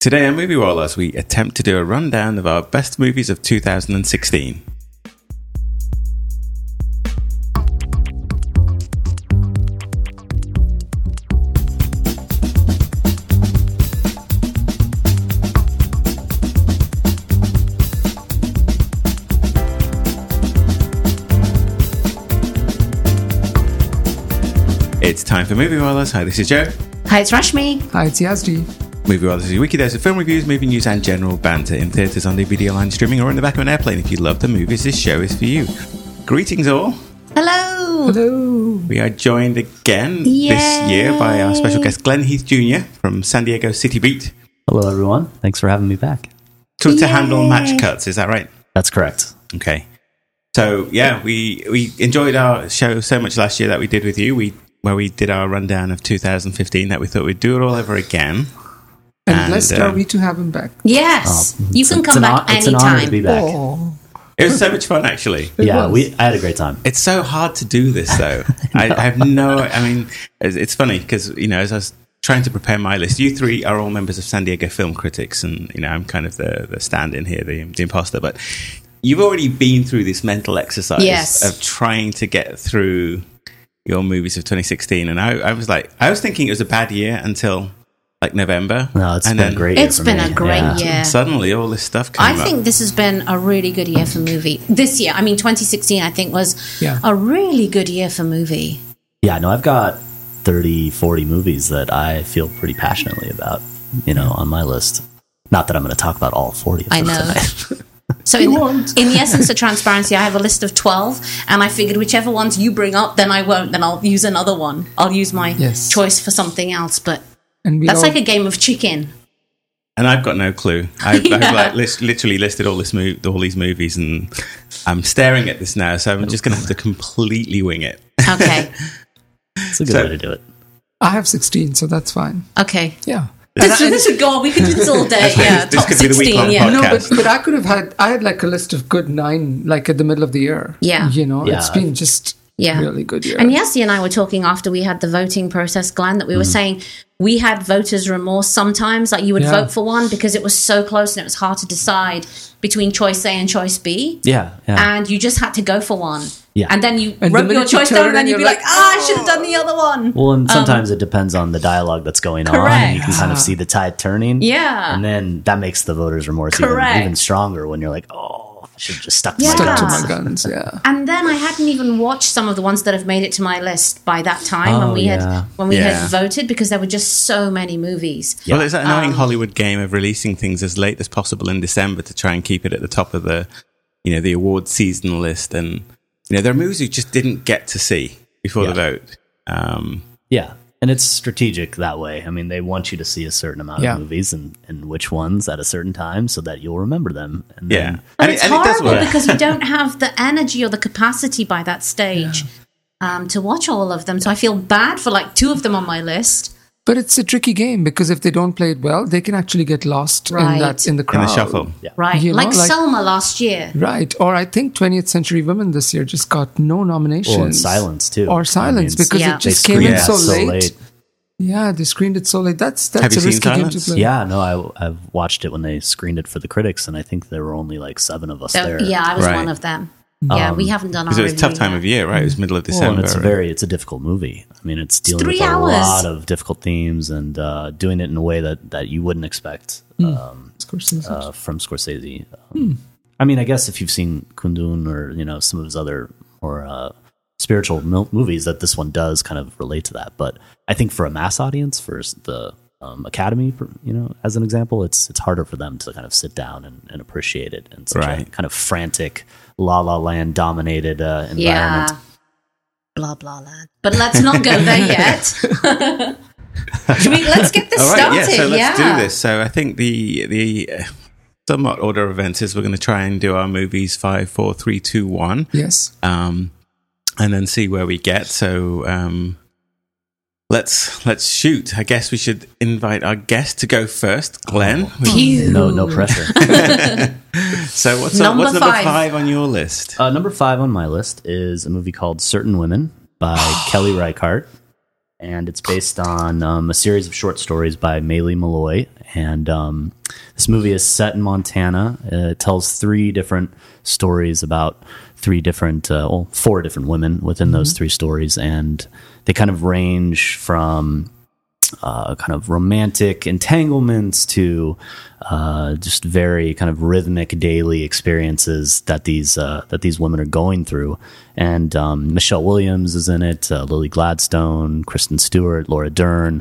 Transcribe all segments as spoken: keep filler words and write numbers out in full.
Today on Movie Wallers, we attempt to do a rundown of our best movies of two thousand sixteen. It's time for Movie Wallers. Hi, this is Joe. Hi, it's Rashmi. Hi, it's Yazdi. Movie Wallers is your wiki dose of film reviews, movie news, and general banter in theatres, on D V D, online streaming, or in the back of an airplane. If you love the movies, this show is for you. Greetings, all. Hello. Hello. We are joined again Yay. this year by our special guest, Glenn Heath Junior from San Diego City Beat. Hello, everyone. Thanks for having me back. To, to Yay. handle match cuts, is that right? That's correct. Okay. So, yeah, we, we enjoyed our show so much last year that we did with you, we where we did our rundown of two thousand fifteen, that we thought we'd do it all over again. And, And, blessed uh, are we to have him back. Yes, Oh, you it's- can it's come an back hon- It's an honor to be anytime. back. Oh, It was so much fun, actually. It yeah, was. we. I had a great time. It's so hard to do this, though. I, I have no... I mean, it's, it's funny, because, you know, as I was trying to prepare my list, you three are all members of San Diego Film Critics, and, you know, I'm kind of the, the stand-in here, the, the imposter, but you've already been through this mental exercise Yes. of trying to get through your movies of twenty sixteen, and I, I was like... I was thinking it was a bad year until... like November. No, it's and been then a great year It's for been me. a great Yeah. year. Suddenly, all this stuff came I up. think this has been a really good year for movie. This year, I mean, twenty sixteen, I think, was Yeah. a really good year for movie. Yeah, no, I've got thirty, forty movies that I feel pretty passionately about, you know, on my list. Not that I'm going to talk about all forty of I them know. tonight. So, You in, won't. in the essence of transparency, I have a list of twelve, and I figured whichever ones you bring up, then I won't. Then I'll use another one. I'll use my Yes. choice for something else. But and we that's all, like a game of chicken. And I've got no clue. I've, Yeah. I've like list, literally listed all this mo- all these movies, and I'm staring at this now. So I'm just going to have to completely wing it. Okay. It's a good So- way to do it. I have sixteen, so that's fine. Okay. Yeah. This, this would go on. We could do this all day. That's right. Yeah. This Top could be the sixteen. week-long Yeah. podcast. No, but, but I could have had, I had like a list of good nine, like at the middle of the year. Yeah. You know, Yeah. it's been just Yeah. really good year. And Yassi and I were talking after we had the voting process, Glenn, that we were saying we had voters' remorse sometimes. Like you would Yeah. vote for one because it was so close and it was hard to decide between choice A and choice B. Yeah, yeah. And you just had to go for one. Yeah. And then you And the wrote your minute you choice turn down and then and you'd be you're like, like, ah, I should have done the other one. well, and sometimes it depends on the dialogue that's going on. And you can Correct. kind of see the tide turning. Yeah. And then that makes the voters' remorse even, Correct. even stronger when you're like, oh, I should have just stuck to Yeah. my Stuck to guns. my guns, yeah. And then I hadn't even watched some of the ones that have made it to my list by that time when Oh, we yeah. had when we Yeah. had voted because there were just so many movies. Well, it's that annoying Um, Hollywood game of releasing things as late as possible in December to try and keep it at the top of the, you know, the award season list. And you know, there are movies you just didn't get to see before Yeah. the vote. Um, Yeah. And it's strategic that way. I mean, they want you to see a certain amount Yeah. of movies and, and which ones at a certain time so that you'll remember them. And yeah, then, But and, it's it, and it does horrible work. because we don't have the energy or the capacity by that stage um, to watch all of them. So I feel bad for like two of them on my list. But it's a tricky game because if they don't play it well, they can actually get lost Right. in that in the in crowd. the shuffle. Right. You know, like, like- Selma last year. Right. Or I think twentieth Century Women this year just got no nominations. well, and silence, too. Or silence I mean, because Yeah. it they just came screened in it so, late. Yeah, they screened it so late. That's that's Have you a seen risky game Silence? to play. Yeah, no, I, I've watched it when they screened it for the critics, and I think there were only like seven of us So, there. yeah, I was Right. one of them. Yeah, we haven't done our Because it was a tough review time yet. of year, right? It was middle of Well, December. and it's a very it's a difficult movie. I mean, it's dealing three with a hours. lot of difficult themes and uh, doing it in a way that, that you wouldn't expect um, Scorsese. uh, from Scorsese. Um, I mean, I guess if you've seen Kundun or you know some of his other more uh, spiritual mil- movies, that this one does kind of relate to that. But I think for a mass audience, for the um, Academy, for, you know, as an example, it's it's harder for them to kind of sit down and, and appreciate it in such a Right. kind of frantic, La La Land dominated uh, environment. Yeah. Blah, blah, blah. But let's not go there yet. Should we, let's get this All right, started. yeah, so let's yeah. do this. So I think the the uh, somewhat order of events is we're going to try and do our movies five, four, three, two, one, Yes. um, and then see where we get. So um, let's let's shoot. I guess we should invite our guest to go first, Glenn. Phew. No, no pressure. So what's Number what's number five. five on your list? Uh, number five on my list is a movie called Certain Women by Kelly Reichardt. And it's based on um, a series of short stories by Maylee Malloy And um, this movie is set in Montana. Uh, it tells three different stories about three different, uh, well, four different women within mm-hmm. those three stories. And they kind of range from uh, kind of romantic entanglements to uh, just very kind of rhythmic daily experiences that these uh, that these women are going through. And um, Michelle Williams is in it, uh, Lily Gladstone, Kristen Stewart, Laura Dern.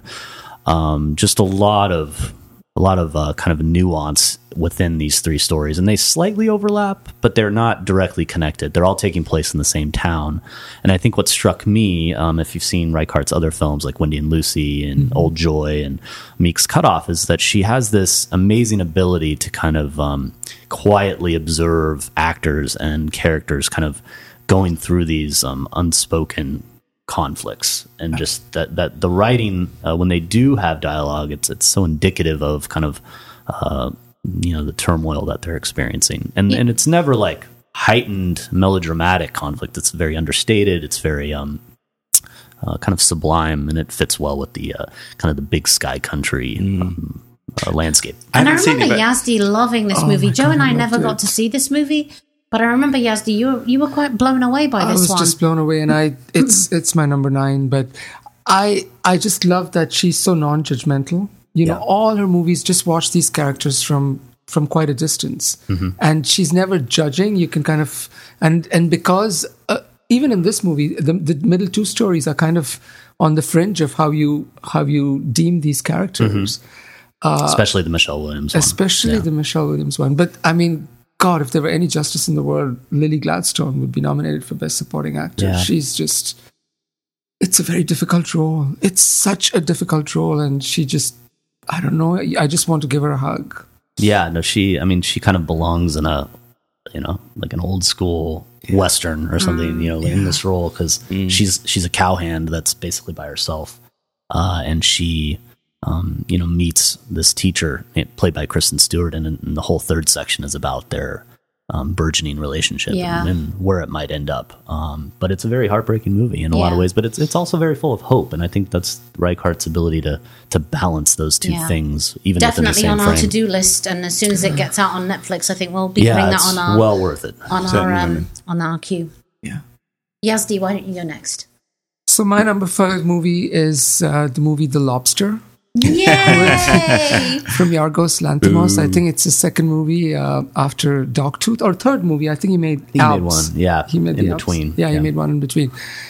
Um, just a lot of a lot of uh, kind of nuance within these three stories, and they slightly overlap, but they're not directly connected. They're all taking place in the same town. And I think what struck me, um, if you've seen Reichardt's other films like Wendy and Lucy and mm-hmm. Old Joy and Meek's Cutoff, is that she has this amazing ability to kind of um, quietly observe actors and characters kind of going through these um, unspoken conflicts, and just that that the writing uh, when they do have dialogue, it's it's so indicative of kind of uh, you know the turmoil that they're experiencing, and yeah. and it's never like heightened melodramatic conflict. It's very understated. It's very um uh, kind of sublime, and it fits well with the uh, kind of the big sky country mm. um, uh, landscape. And I, I remember it, Yazdi loving this oh movie. Joe God, and I, I never it. got to see this movie. But I remember, Yazdi, you were, you were quite blown away by this one. I was just blown away, and I it's it's my number nine. But I I just love that she's so non-judgmental. You know, Yeah. all her movies, just watch these characters from from quite a distance, Mm-hmm. and she's never judging. You can kind of and and because uh, even in this movie, the the middle two stories are kind of on the fringe of how you how you deem these characters, Mm-hmm. especially the Michelle Williams one. especially Yeah. the Michelle Williams one. But I mean, God, if there were any justice in the world, Lily Gladstone would be nominated for Best Supporting Actor. Yeah. She's just, it's a very difficult role. It's such a difficult role. And she just, I don't know, I just want to give her a hug. Yeah, no, she, I mean, she kind of belongs in a, you know, like an old school Western or something, you know, in this role, because she's, she's a cowhand that's basically by herself. Uh, and she, um, you know, meets this teacher played by Kristen Stewart, and, and the whole third section is about their um, burgeoning relationship Yeah. and, and where it might end up. Um, but it's a very heartbreaking movie in a lot of Yeah. ways, but it's it's also very full of hope, and I think that's Reichardt's ability to to balance those two Yeah. things, even Definitely within the on same our frame. to-do list, and as soon as it gets out on Netflix, I think we'll be Yeah, putting that it's on our well worth it. on our Certainly. um, on our queue. Yeah. Yazdi, why don't you go next? So my number five movie is uh, the movie The Lobster Yay! from Yorgos Lanthimos. I think it's his second movie uh, after Dogtooth, or third movie. I think he made He Alps. made one, yeah, He made in the Alps. between. Yeah, he made one in between.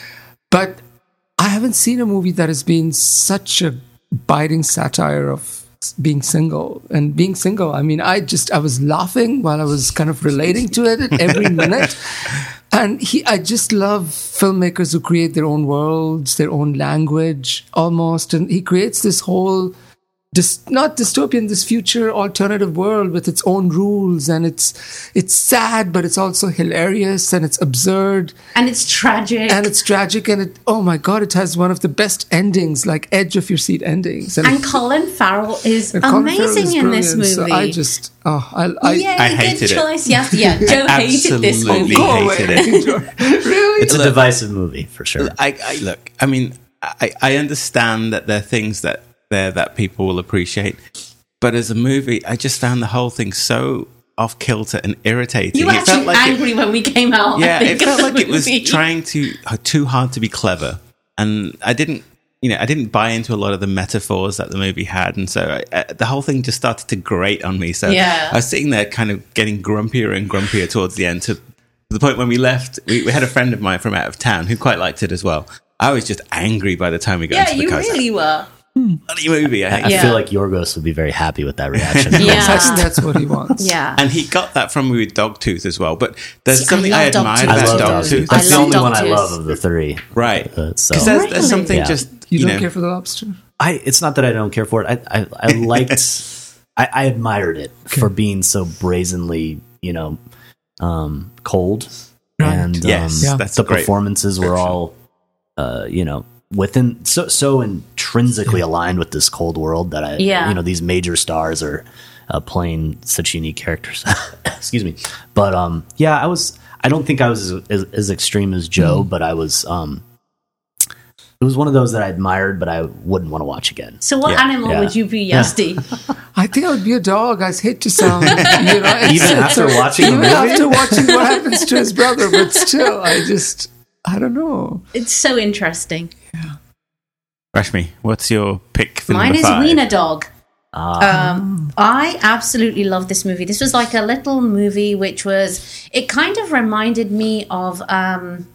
But I haven't seen a movie that has been such a biting satire of being single. And being single, I mean, I just, I was laughing while I was kind of relating to it at every minute. And he, I just love filmmakers who create their own worlds, their own language almost. And he creates this whole, Dys, not dystopian, this future alternative world with its own rules, and it's it's sad, but it's also hilarious, and it's absurd, and it's tragic. and it's tragic, and it, oh my God, it has one of the best endings, like edge of your seat endings. And it- Colin Farrell is and Colin Farrell amazing is in this brilliant. movie. So I just, oh, I, I, Yay, I good hated it. choice. Yes, yeah. Joe hated this Absolutely movie. go hated away. it. Really? It's a Look. divisive movie for sure. I, I look. I mean, I, I understand that there are things that there that people will appreciate, but as a movie, I just found the whole thing so off kilter and irritating. You were It actually felt like it- angry when we came out. I yeah, think, it felt of like the it was movie. trying to uh, too hard to be clever, and I didn't. You know, I didn't buy into a lot of the metaphors that the movie had, and so I, uh, the whole thing just started to grate on me. So Yeah. I was sitting there, kind of getting grumpier and grumpier towards the end, to the point when we left. We, we had a friend of mine from out of town who quite liked it as well. I was just angry by the time we got Yeah, into the you car. I was really were. like, bloody movie! I hate I it." Yeah. feel like Yorgos would be very happy with that reaction. Yeah. That's, that's what he wants. Yeah. And he got that from me with Dogtooth as well. But there's See, I something I, love admired Dogtooth. I about love Dogtooth. Dogtooth. That's I the love only one I Dogtooth. love of the three. Right. Uh, so Because there's, Really? there's something Yeah. just, You, you, don't know, care for The Lobster? I, it's not that I don't care for it. I, I, I liked, I, I admired it for being so brazenly, you know, um, cold. Right. And Yes, um, Yeah. that's the a great performances were all, uh, you know, within so so intrinsically aligned with this cold world that I, Yeah. you know, these major stars are uh, playing such unique characters. Excuse me, but um, yeah, I was. I don't think I was as, as, as extreme as Joe, but I was. Um, it it was one of those that I admired, but I wouldn't want to watch again. So what Yeah. animal Yeah. would you be, Yasti? I think I would be a dog. I hate to sound, you know, it's- Even it's after a- watching the even movie? after watching what happens to his brother, but still, I just, I don't know. It's so interesting. Rashmi, what's your pick for Mine number is five? Wiener Dog. Ah. Um, I absolutely love this movie. This was like a little movie which was, it kind of reminded me of um,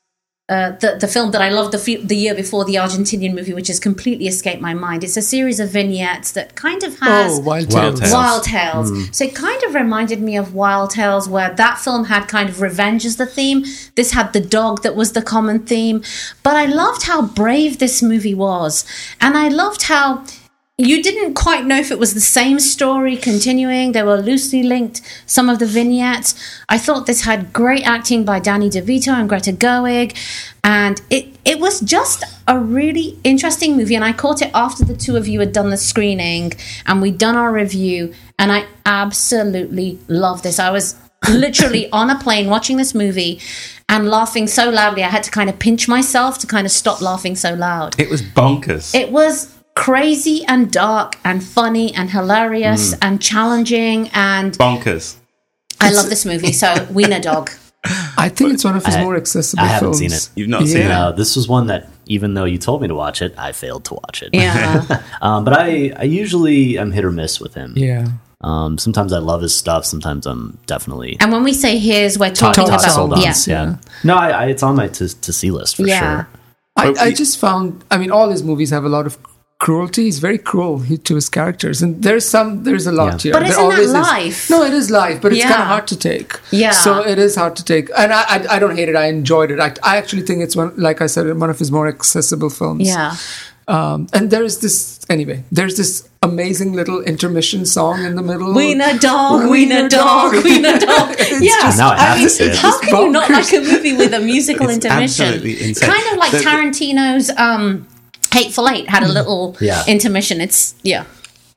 uh, the, the film that I loved the, fe- the year before, the Argentinian movie, which has completely escaped my mind. It's a series of vignettes that kind of has Oh, Wild Wild Tales. Tales. Wild Tales. So it kind of reminded me of Wild Tales, where that film had kind of revenge as the theme. This had the dog that was the common theme. But I loved how brave this movie was. And I loved how you didn't quite know if it was the same story continuing. They were loosely linked, some of the vignettes. I thought this had great acting by Danny DeVito and Greta Gerwig. And it, it was just a really interesting movie. And I caught it after the two of you had done the screening and we'd done our review. And I absolutely loved this. I was literally on a plane watching this movie and laughing so loudly. I had to kind of pinch myself to kind of stop laughing so loud. It was bonkers. It was crazy and dark and funny and hilarious Mm. and challenging, and bonkers. I love this movie. So Wiener Dog. I think it's one of his I- more accessible I haven't films. seen it. You've not seen it? No, this was one that, even though you told me to watch it, I failed to watch it. Yeah. um, but I, I usually am hit or miss with him. Yeah. Um, sometimes I love his stuff. Sometimes I'm definitely And when we say his, we're talking Total about sold on, yeah. yeah. No, I, I, it's on my to, to see list for Yeah. sure. I, But I we- just found, I mean, all his movies have a lot of cruelty. He's very cruel he, to his characters. And there's some, there's a lot Yeah. here. But There isn't that always is. life? No, it is life, but it's Yeah. kind of hard to take. Yeah. So it is hard to take. And I, I, I don't hate it. I enjoyed it. I, I actually think it's one, like I said, one of his more accessible films. Yeah. Um, and there's this, anyway, there's this amazing little intermission song in the middle. Wiener Dog, Wiener Wiener Dog, Dog. Wiener Dog. Yeah. just- Now I have I mean, to see it. how can you not bonkers. like a movie with a musical It's intermission? absolutely insane. Kind of like The- the- Tarantino's um, Hateful Eight had a little Yeah. intermission. It's, yeah.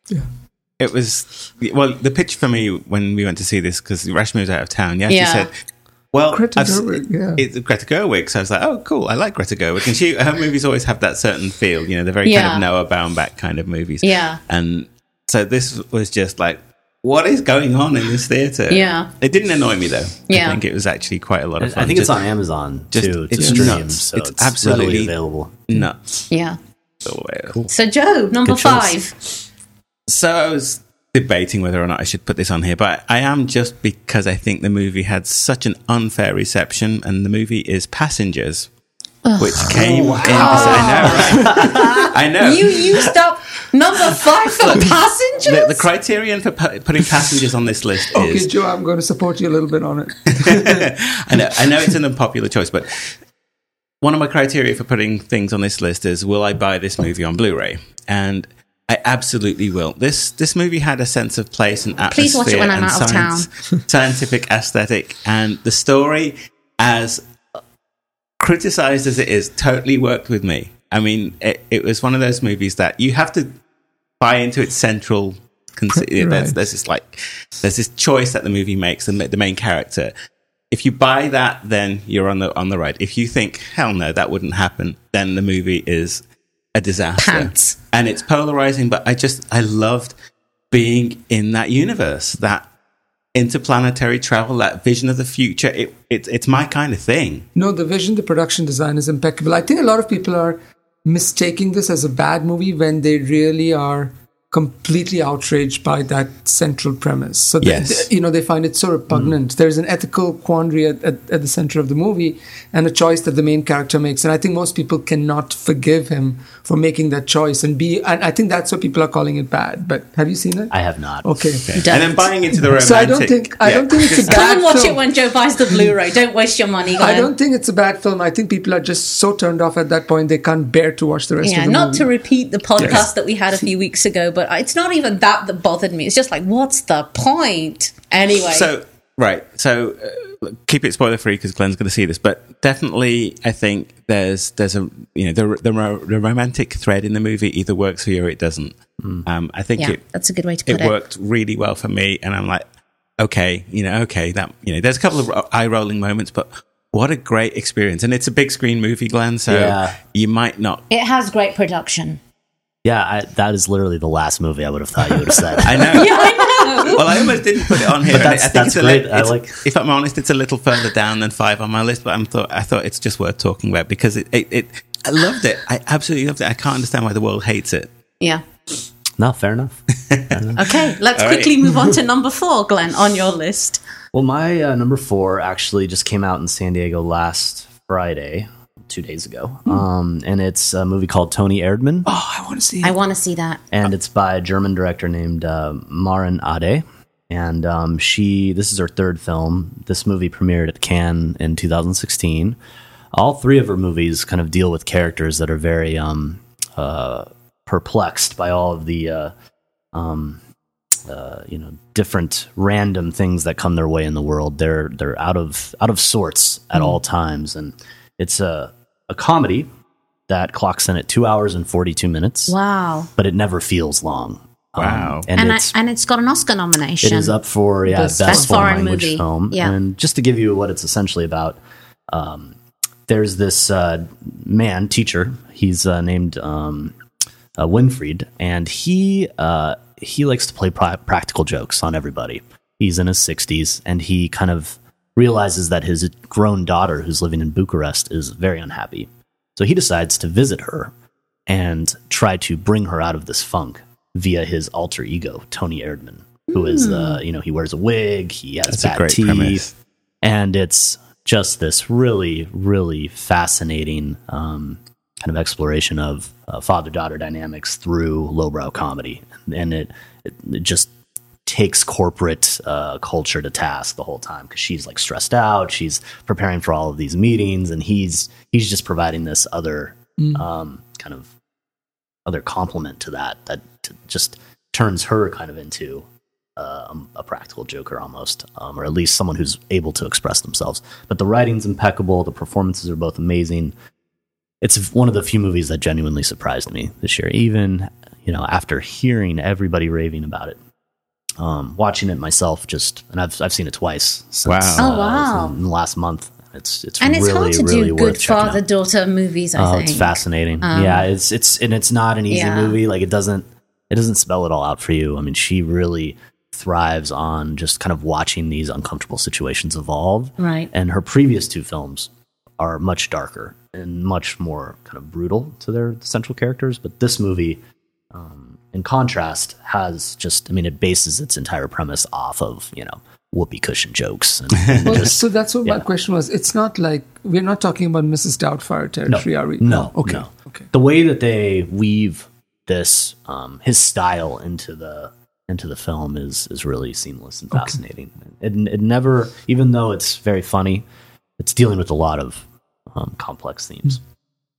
It was, well, the pitch for me when we went to see this, because Rashmi was out of town, yeah, she Yeah. said, well, Greta I've s- Gerwig, yeah. it's Greta Gerwig. So I was like, oh, cool. I like Greta Gerwig. And she, her movies always have that certain feel, you know, they're very Yeah. kind of Noah Baumbach kind of movies. Yeah. And so this was just like, what is going on in this theater? Yeah. It didn't annoy me though. Yeah. I think it was actually quite a lot of I fun. think it's Just on Amazon just- too to it's stream, nuts. so It's it's, absolutely- readily available. nuts. Yeah. all the way up. So, Joe, number Good choice. five. So I was debating whether or not I should put this on here, but I am just because I think the movie had such an unfair reception, and the movie is Passengers, which came in. I know, right? I know. You used up number five for Passengers? the, the criterion for pu- putting Passengers on this list Okay, is Joe, I'm going to support you a little bit on it. I know, I know it's an unpopular choice, but one of my criteria for putting things on this list is, will I buy this movie on Blu-ray? And I absolutely will. This this movie had a sense of place and atmosphere. Please watch it when I'm and out of science, scientific aesthetic, and the story, as criticized as it is, totally worked with me. I mean, it, it was one of those movies that you have to buy into its central. Con- Right. there's, there's this like, there's this choice that the movie makes, the, the main character. If you buy that, then you're on the on the right. If you think, hell no, that wouldn't happen, then the movie is a disaster. Pants. And it's polarizing, but I just, I loved being in that universe, that interplanetary travel, that vision of the future. It, it, it's my kind of thing. No, the vision, the production design is impeccable. I think a lot of people are mistaking this as a bad movie when they really are completely outraged by that central premise. So, they, Yes. they- you know, they find it so repugnant. There's an ethical quandary at, at, at the center of the movie and a choice that the main character makes. And I think most people cannot forgive him for making that choice. And be, and I think that's why people are calling it bad. But have you seen it? I have not. Okay. And then buying into the romantic. So I don't think I don't think it's a just- bad Come and watch film. it when Joe buys the Blu-ray. Don't waste your money, Glenn. I don't think it's a bad film. I think people are just so turned off at that point they can't bear to watch the rest Yeah, of the not movie. to repeat the podcast Yes. that we had a few weeks ago, but it's not even that that bothered me. It's just like, what's the point? Anyway. So, right. So, uh, keep it spoiler free because Glenn's going to see this. But definitely, I think there's there's a you know the the, ro- the romantic thread in the movie either works for you or it doesn't. Um, I think yeah, it that's a good way to put it it. worked really well for me, and I'm like, okay, you know, okay, that you know, there's a couple of eye rolling moments, but what a great experience. And it's a big screen movie, Glenn, so Yeah. you might not. It has great production. Yeah, I, that is literally the last movie I would have thought you would have said. I know. Yeah, I know. Well, I almost didn't put it on here. But and that's- I think that's it's a great. li- I it's- like- If I'm honest, it's a little further down than five on my list, but I'm thought I thought it's just worth talking about because it, it, it I loved it. I absolutely loved it. I can't understand why the world hates it. Yeah. No, fair enough. Fair enough. Okay, let's All quickly right. move on to number four, Glenn, on your list. Well, my uh, number four actually just came out in San Diego last Friday, two days ago. Um, and it's a movie called Tony Erdmann. Oh, I want to see I it. want to see that. And it's by a German director named uh, Maren Ade. And um, she, this is her third film. This movie premiered at Cannes in two thousand sixteen. All three of her movies kind of deal with characters that are very um, uh, perplexed by all of the, uh, um, uh, you know, different random things that come their way in the world. They're they're out of out of sorts at all times, and it's a a comedy that clocks in at two hours and forty two minutes. Wow. But it never feels long. Wow. Um, and And, I, it's and it's got an Oscar nomination. it is up for yeah Best best, Best foreign, foreign language movie. film. Yeah. And just to give you what it's essentially about, um, there's this uh, man teacher. He's uh, named um, uh, Winfried, and he uh, he likes to play pra- practical jokes on everybody. He's in his sixties, and he kind of realizes that his grown daughter, who's living in Bucharest, is very unhappy. So he decides to visit her and try to bring her out of this funk via his alter ego, Tony Erdmann, who is, uh, you know, he wears a wig, he has That's a bad great teeth, premise. and it's just this really, really fascinating um, kind of exploration of uh, father-daughter dynamics through lowbrow comedy, and it it, it just takes corporate uh, culture to task the whole time because she's like stressed out, she's preparing for all of these meetings, and he's he's just providing this other um, kind of other complement to that that t- just turns her kind of into uh, a practical joker almost, um, or at least someone who's able to express themselves. But the writing's impeccable, the performances are both amazing. It's one of the few movies that genuinely surprised me this year, even you know after hearing everybody raving about it. Um, watching it myself, just and I've I've seen it twice. Since, Wow. Oh, uh, wow. In the last month, it's it's and it's really hard to really do worth good checking out. father-daughter movies, I Oh, think. it's fascinating. Um, yeah, it's it's and it's not an easy yeah. movie. Like it doesn't it doesn't spell it all out for you. I mean, she really thrives on just kind of watching these uncomfortable situations evolve. Right. And her previous two films are much darker and much more kind of brutal to their central characters. But this movie, um, in contrast, has just I mean, it bases its entire premise off of you know whoopee cushion jokes. And, and Well, just, so that's what my yeah. question was. It's not like we're not talking about Missus Doubtfire territory, are we? No, Okay. no. Okay. The way that they weave this, um, his style into the into the film is is really seamless and fascinating. It, it never, even though it's very funny, it's dealing with a lot of um, complex themes, Mm.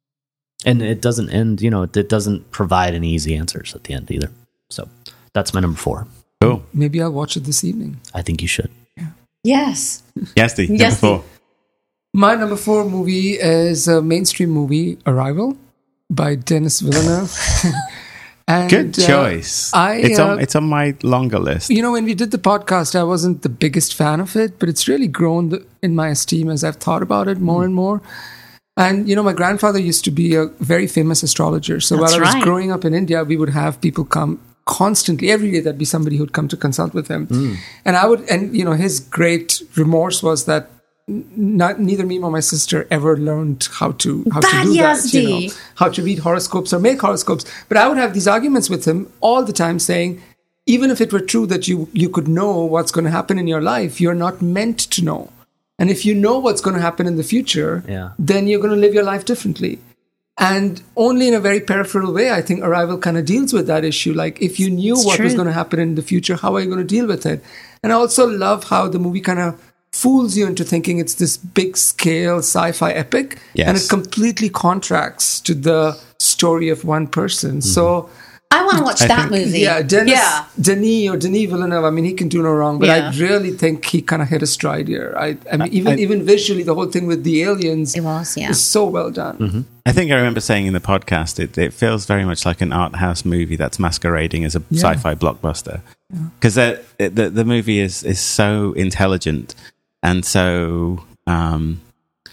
and it doesn't end. You know, it, it doesn't provide any easy answers at the end either. So that's my number four. Cool. Maybe I'll watch it this evening. I think you should. Yes. Yasti, number Yasti. four. My number four movie is a mainstream movie, Arrival, by Denis Villeneuve. And, Good uh, choice. I, it's uh, on it's on my longer list. You know, when we did the podcast, I wasn't the biggest fan of it, but it's really grown th- in my esteem as I've thought about it more and more. And, you know, my grandfather used to be a very famous astrologer. So That's while I was right. growing up in India, we would have people come constantly. Every day there'd be somebody who'd come to consult with him. And I would, and, you know, his great remorse was that not neither me nor my sister ever learned how to how Bad to do that, you know, Yazdi. how to read horoscopes or make horoscopes. But I would have these arguments with him all the time, saying, even if it were true that you you could know what's going to happen in your life, you're not meant to know. And if you know what's going to happen in the future, Yeah. then you're going to live your life differently. And only in a very peripheral way, I think Arrival kind of deals with that issue. Like, if you knew It's what was true. going to happen in the future, how are you going to deal with it? And I also love how the movie kind of fools you into thinking it's this big scale sci-fi epic, Yes. and it completely contracts to the story of one person. So, I want to watch I that think- movie. yeah, Denis, Yeah. Denis or Denis Villeneuve, I mean, he can do no wrong, but Yeah. I really think he kind of hit a stride here. I, I mean, even I- even visually, the whole thing with the aliens It was, yeah. is so well done. I think I remember saying in the podcast, it, it feels very much like an art house movie that's masquerading as a Yeah. sci-fi blockbuster. Because the, the the movie is is so intelligent and so um,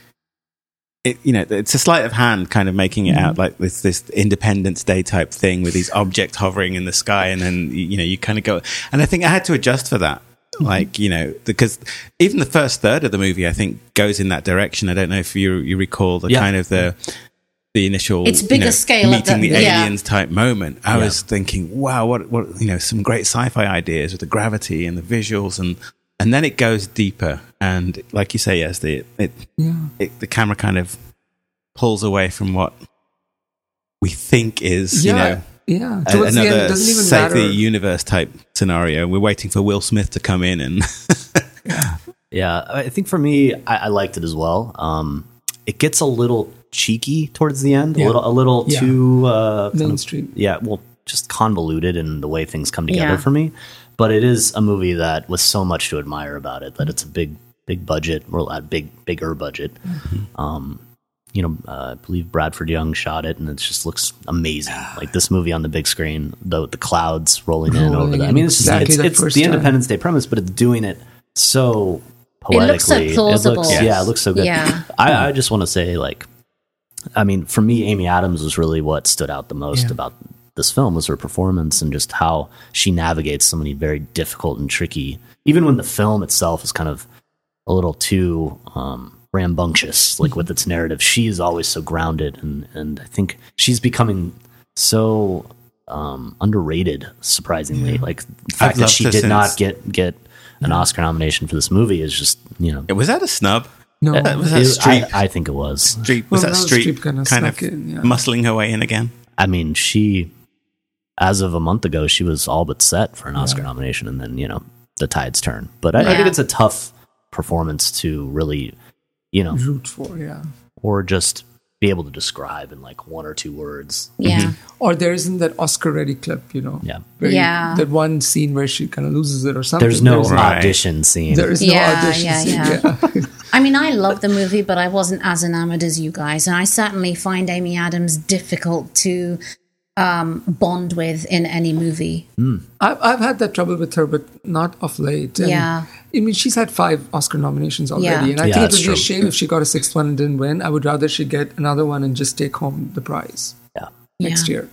it, you know, it's a sleight of hand kind of making it out like this this Independence Day type thing with these objects hovering in the sky, and then you know you kind of go. And I think I had to adjust for that, like you know, because even the first third of the movie I think goes in that direction. I don't know if you you recall the Yeah. kind of the the initial It's bigger you know, scale of meeting the- the, yeah. aliens type moment. I Yeah. was thinking, wow, what what you know, some great sci-fi ideas with the gravity and the visuals, and and then it goes deeper, and like you say, yes, the it, Yeah. it the camera kind of pulls away from what we think is, you Yeah. know, Yeah. a- Towards the end, it another doesn't even save the matter. universe type scenario. We're waiting for Will Smith to come in, and Yeah, I think for me, I, I liked it as well. Um, it gets a little cheeky towards the end, Yeah. a little, a little Yeah. too uh, kind of- Mainstream. yeah, well, just convoluted in the way things come together Yeah. for me. But it is a movie that was so much to admire about it. That it's a big, big budget, or a big, bigger budget. Um, you know, uh, I believe Bradford Young shot it, and it just looks amazing. Like this movie on the big screen, the the clouds rolling in over Rolling that. I in mean, it's just, exactly it's, the it's first the time. Independence Day premise, but it's doing it so It looks so poetically. plausible. looks, Yes. Yeah, it looks so good. Yeah. I, I just want to say, like, I mean, for me, Amy Adams was really what stood out the most Yeah. about this film was her performance and just how she navigates so many very difficult and tricky, even when the film itself is kind of a little too um, rambunctious, like with its narrative. She is always so grounded, and, and I think she's becoming so um, underrated, surprisingly. Like the fact that loved she her did since- not get get an Oscar nomination for this movie is just, you know, was that a snub? No. Uh, was that it- Streep? I, I think it was. Streep was Well, that that was Streep, Streep kinda kind of snuck in, yeah. muscling her way in again? I mean, she, as of a month ago, she was all but set for an Oscar nomination, and then, you know, the tides turn. But I, I think Yeah. it's a tough performance to really, you know, Root for, yeah. or just be able to describe in like one or two words. Yeah. Or there isn't that Oscar ready clip, you know. Yeah. where you- Yeah. that one scene where she kind of loses it or something. There's no There's Right. audition scene. There is no Yeah, audition yeah, scene. yeah. Yeah. I mean, I love the movie, but I wasn't as enamored as you guys. And I certainly find Amy Adams difficult to um, bond with in any movie. I've, I've had that trouble with her, but not of late. And, Yeah. I mean, she's had five Oscar nominations already. Yeah. And I Yeah, think it that's would be true. a shame if she got a sixth one and didn't win. I would rather she get another one and just take home the prize Yeah. next Yeah. year.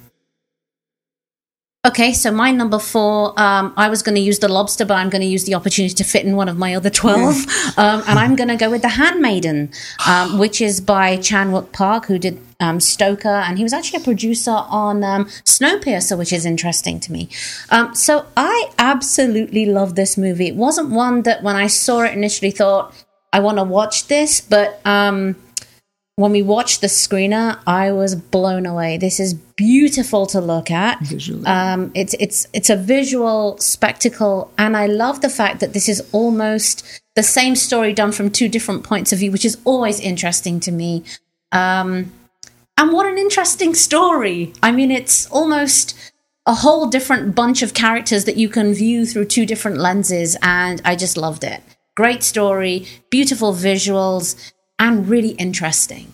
Okay, so my number four, um, I was going to use The Lobster, but I'm going to use the opportunity to fit in one of my other twelve. Um, and I'm going to go with The Handmaiden, um, which is by Chan-wook Park, who did um, Stoker. And he was actually a producer on um, Snowpiercer, which is interesting to me. Um, so I absolutely love this movie. It wasn't one that when I saw it initially thought, I want to watch this, but... Um, when we watched the screener, I was blown away. This is beautiful to look at. Visually. Um, it's it's it's a visual spectacle, and I love the fact that this is almost the same story done from two different points of view, which is always interesting to me. Um, and what an interesting story! I mean, it's almost a whole different bunch of characters that you can view through two different lenses, and I just loved it. Great story, beautiful visuals, and really interesting.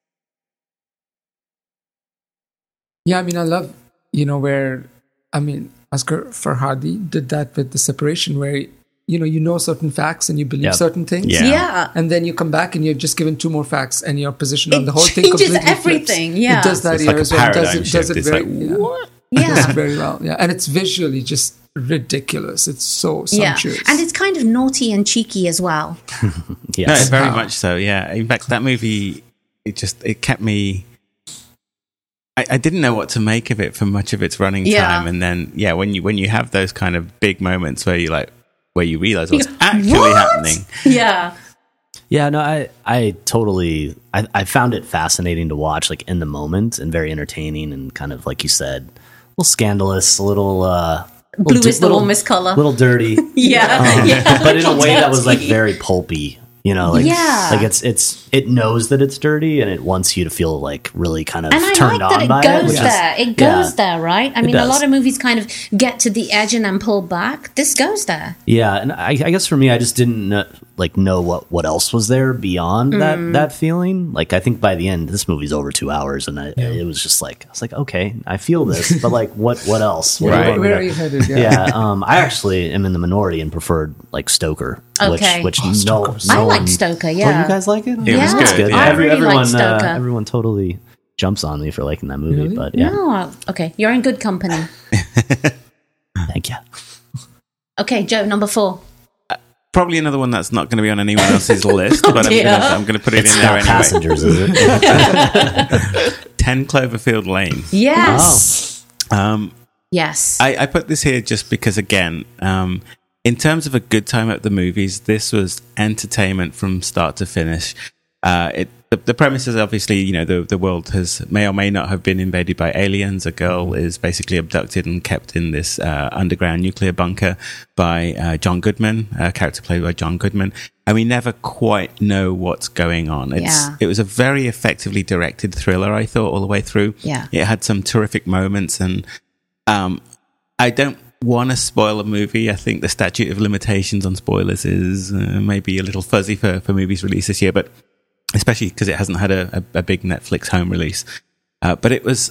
Yeah, I mean, I love, you know, where, I mean, Oscar Farhadi did that with The Separation, where, you know, you know certain facts and you believe Yep. certain things. Yeah. Yeah. And then you come back and you're just given two more facts and your position on It the whole thing changes completely everything, flips. yeah. It does that It's here like a as well. It does paradigm it, does shift. it It's very, like, yeah. what? It does Yeah. it very well. Yeah. And it's visually just ridiculous. It's so Yeah. sumptuous. And it's kind of naughty and cheeky as well. No, Yes. very Wow. much so. Yeah. In fact, that movie, it just it kept me. I, I didn't know what to make of it for much of its running Yeah. time, and then yeah, when you when you have those kind of big moments where you like where you realize what's actually What? happening. Yeah. Yeah, no, I, I totally, I, I found it fascinating to watch, like in the moment, and very entertaining, and kind of like you said, a little scandalous, a little, uh, Blue little is the little- warmest color. little dirty, Yeah. um, yeah. but in a way that was like Dirty. very pulpy. You know, like Yeah. like it's it's it knows that it's dirty, and it wants you to feel like really kind of And I turned like on that by it it. goes which is- there. It yeah. goes there, right? I It mean, a does. lot of movies kind of get to the edge and then pull back. This goes there. Yeah, and I, I guess for me, I just didn't. Know, like know what, what else was there beyond mm. that that feeling. Like I think by the end, this movie's over two hours, and I, yeah. it was just like I was like, okay, I feel this, but like what what else? What right. Where are you headed? Yeah. yeah um, I actually am in the minority and preferred like Stoker, okay. which which oh, no, Stoker. no I one, like Stoker. Yeah, oh, you guys like it? It yeah. was good. good. I Every, really everyone like Stoker. uh, everyone totally jumps on me for liking that movie, really? but yeah. No, okay, you're in good company. Thank you. Okay, Joe, number four. Probably another one that's not going to be on anyone else's list, but I'm dear. going to I'm going to put it It's in there not anyway. Passengers, is it? ten Cloverfield Lane. Yes. Um, Yes. I, I put this here just because, again, um, in terms of a good time at the movies, this was entertainment from start to finish. Uh, it, the, the premise is obviously, you know, the, the world has may or may not have been invaded by aliens. A girl is basically abducted and kept in this uh, underground nuclear bunker by uh, John Goodman, a character played by John Goodman. And we never quite know what's going on. It's, Yeah. It was a very effectively directed thriller, I thought, all the way through. Yeah. It had some terrific moments, and um, I don't want to spoil a movie. I think the statute of limitations on spoilers is uh, maybe a little fuzzy for, for movies released this year, but especially because it hasn't had a, a, a big Netflix home release. Uh, but it was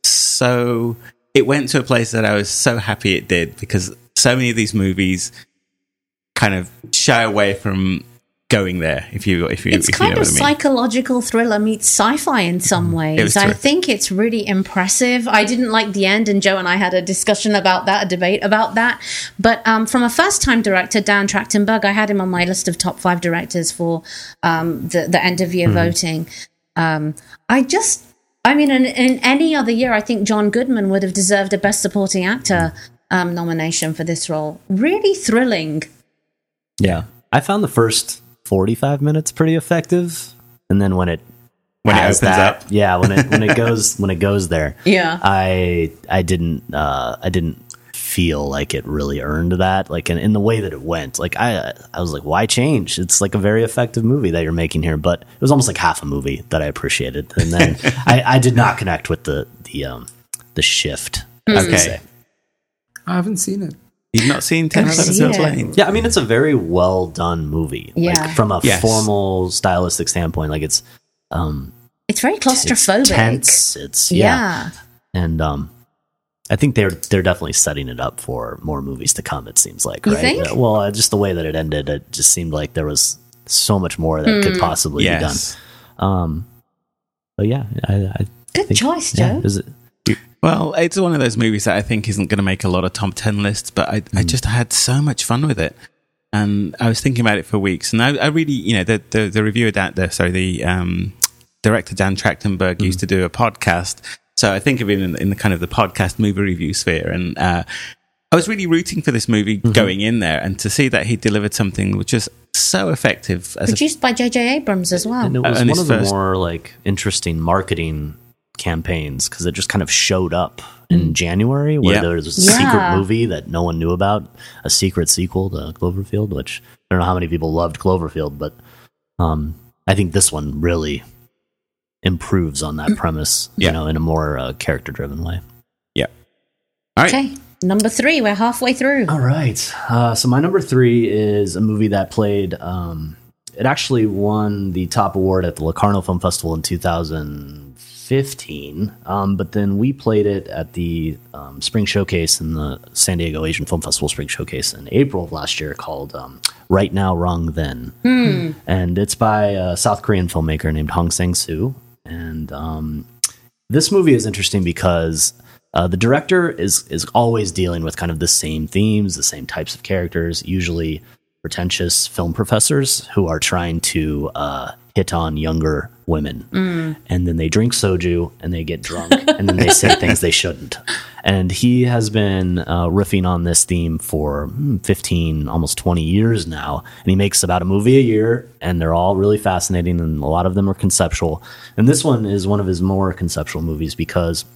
so... It went to a place that I was so happy it did, because so many of these movies kind of shy away from going there, if you if you, it's if kind you know of what I mean. psychological thriller meets sci-fi in some ways. It was I terrific. think it's really impressive. I didn't like the end, and Joe and I had a discussion about that, a debate about that. But um, from a first-time director, Dan Trachtenberg, I had him on my list of top five directors for um, the, the end-of-year Mm-hmm. voting. Um, I just... I mean, in, in any other year, I think John Goodman would have deserved a Best Supporting Actor um, nomination for this role. Really thrilling. Yeah. I found the first forty-five minutes pretty effective, and then when it When it has opens that, up. yeah, when it when it goes when it goes there, Yeah. I I didn't uh, I didn't feel like it really earned that, like in, in the way that it went. Like I I was like, why change? It's like a very effective movie that you're making here, but it was almost like half a movie that I appreciated, and then I, I did not connect with the the um the shift. I would Okay. say. I haven't seen it. You've not seen ten I've seen Cloverfield it. Lane? Yeah, I mean, it's a very well done movie. Yeah. Like, from a Yes. formal stylistic standpoint, like it's um It's very it's claustrophobic. tense. It's yeah. Yeah. And um I think they're they're definitely setting it up for more movies to come, it seems like, You right? think? Uh, Well, uh, just the way that it ended, it just seemed like there was so much more that could possibly Yes. be done. Um but yeah, I, I Good think, choice, yeah, Joe. is it Well, it's one of those movies that I think isn't going to make a lot of top ten lists, but I, I just had so much fun with it. And I was thinking about it for weeks. And I, I really, you know, the, the, the reviewer, Dan, the, sorry, the um, director Dan Trachtenberg used to do a podcast. So I think of it in, in the kind of the podcast movie review sphere. And uh, I was really rooting for this movie Mm-hmm. going in there, and to see that he delivered something which was so effective. As a, Produced by J J Abrams as well. And it Uh, was and one his of the first- more like interesting marketing campaigns, because it just kind of showed up in January, where Yeah. there was a Yeah. secret movie that no one knew about, a secret sequel to Cloverfield, which I don't know how many people loved Cloverfield, but um, I think this one really improves on that premise, Yeah. you know, in a more uh, character driven way. yeah. All right. Okay, number three. We're halfway through. All right. Uh, so my number three is a movie that played. Um, it actually won the top award at the Locarno Film Festival in two thousand fifteen, um, but then we played it at the um, Spring Showcase in the San Diego Asian Film Festival Spring Showcase in April of last year, called um, Right Now, Wrong Then. And it's by a South Korean filmmaker named Hong Sang-soo. And um, this movie is interesting because uh, the director is is always dealing with kind of the same themes, the same types of characters, usually pretentious film professors who are trying to uh, hit on younger women. And then they drink soju and they get drunk and then they say things they shouldn't. And he has been uh, riffing on this theme for hmm, fifteen, almost twenty years now. And he makes about a movie a year, and they're all really fascinating, and a lot of them are conceptual. And this one is one of his more conceptual movies because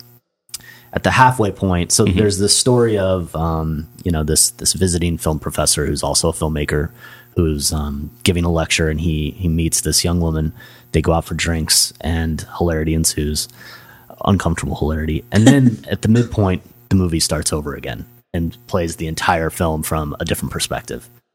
at the halfway point, so there's this story of um, you know this this visiting film professor who's also a filmmaker, who's um, giving a lecture, and he he meets this young woman. They go out for drinks, and hilarity ensues, uncomfortable hilarity. And then at the midpoint, the movie starts over again and plays the entire film from a different perspective.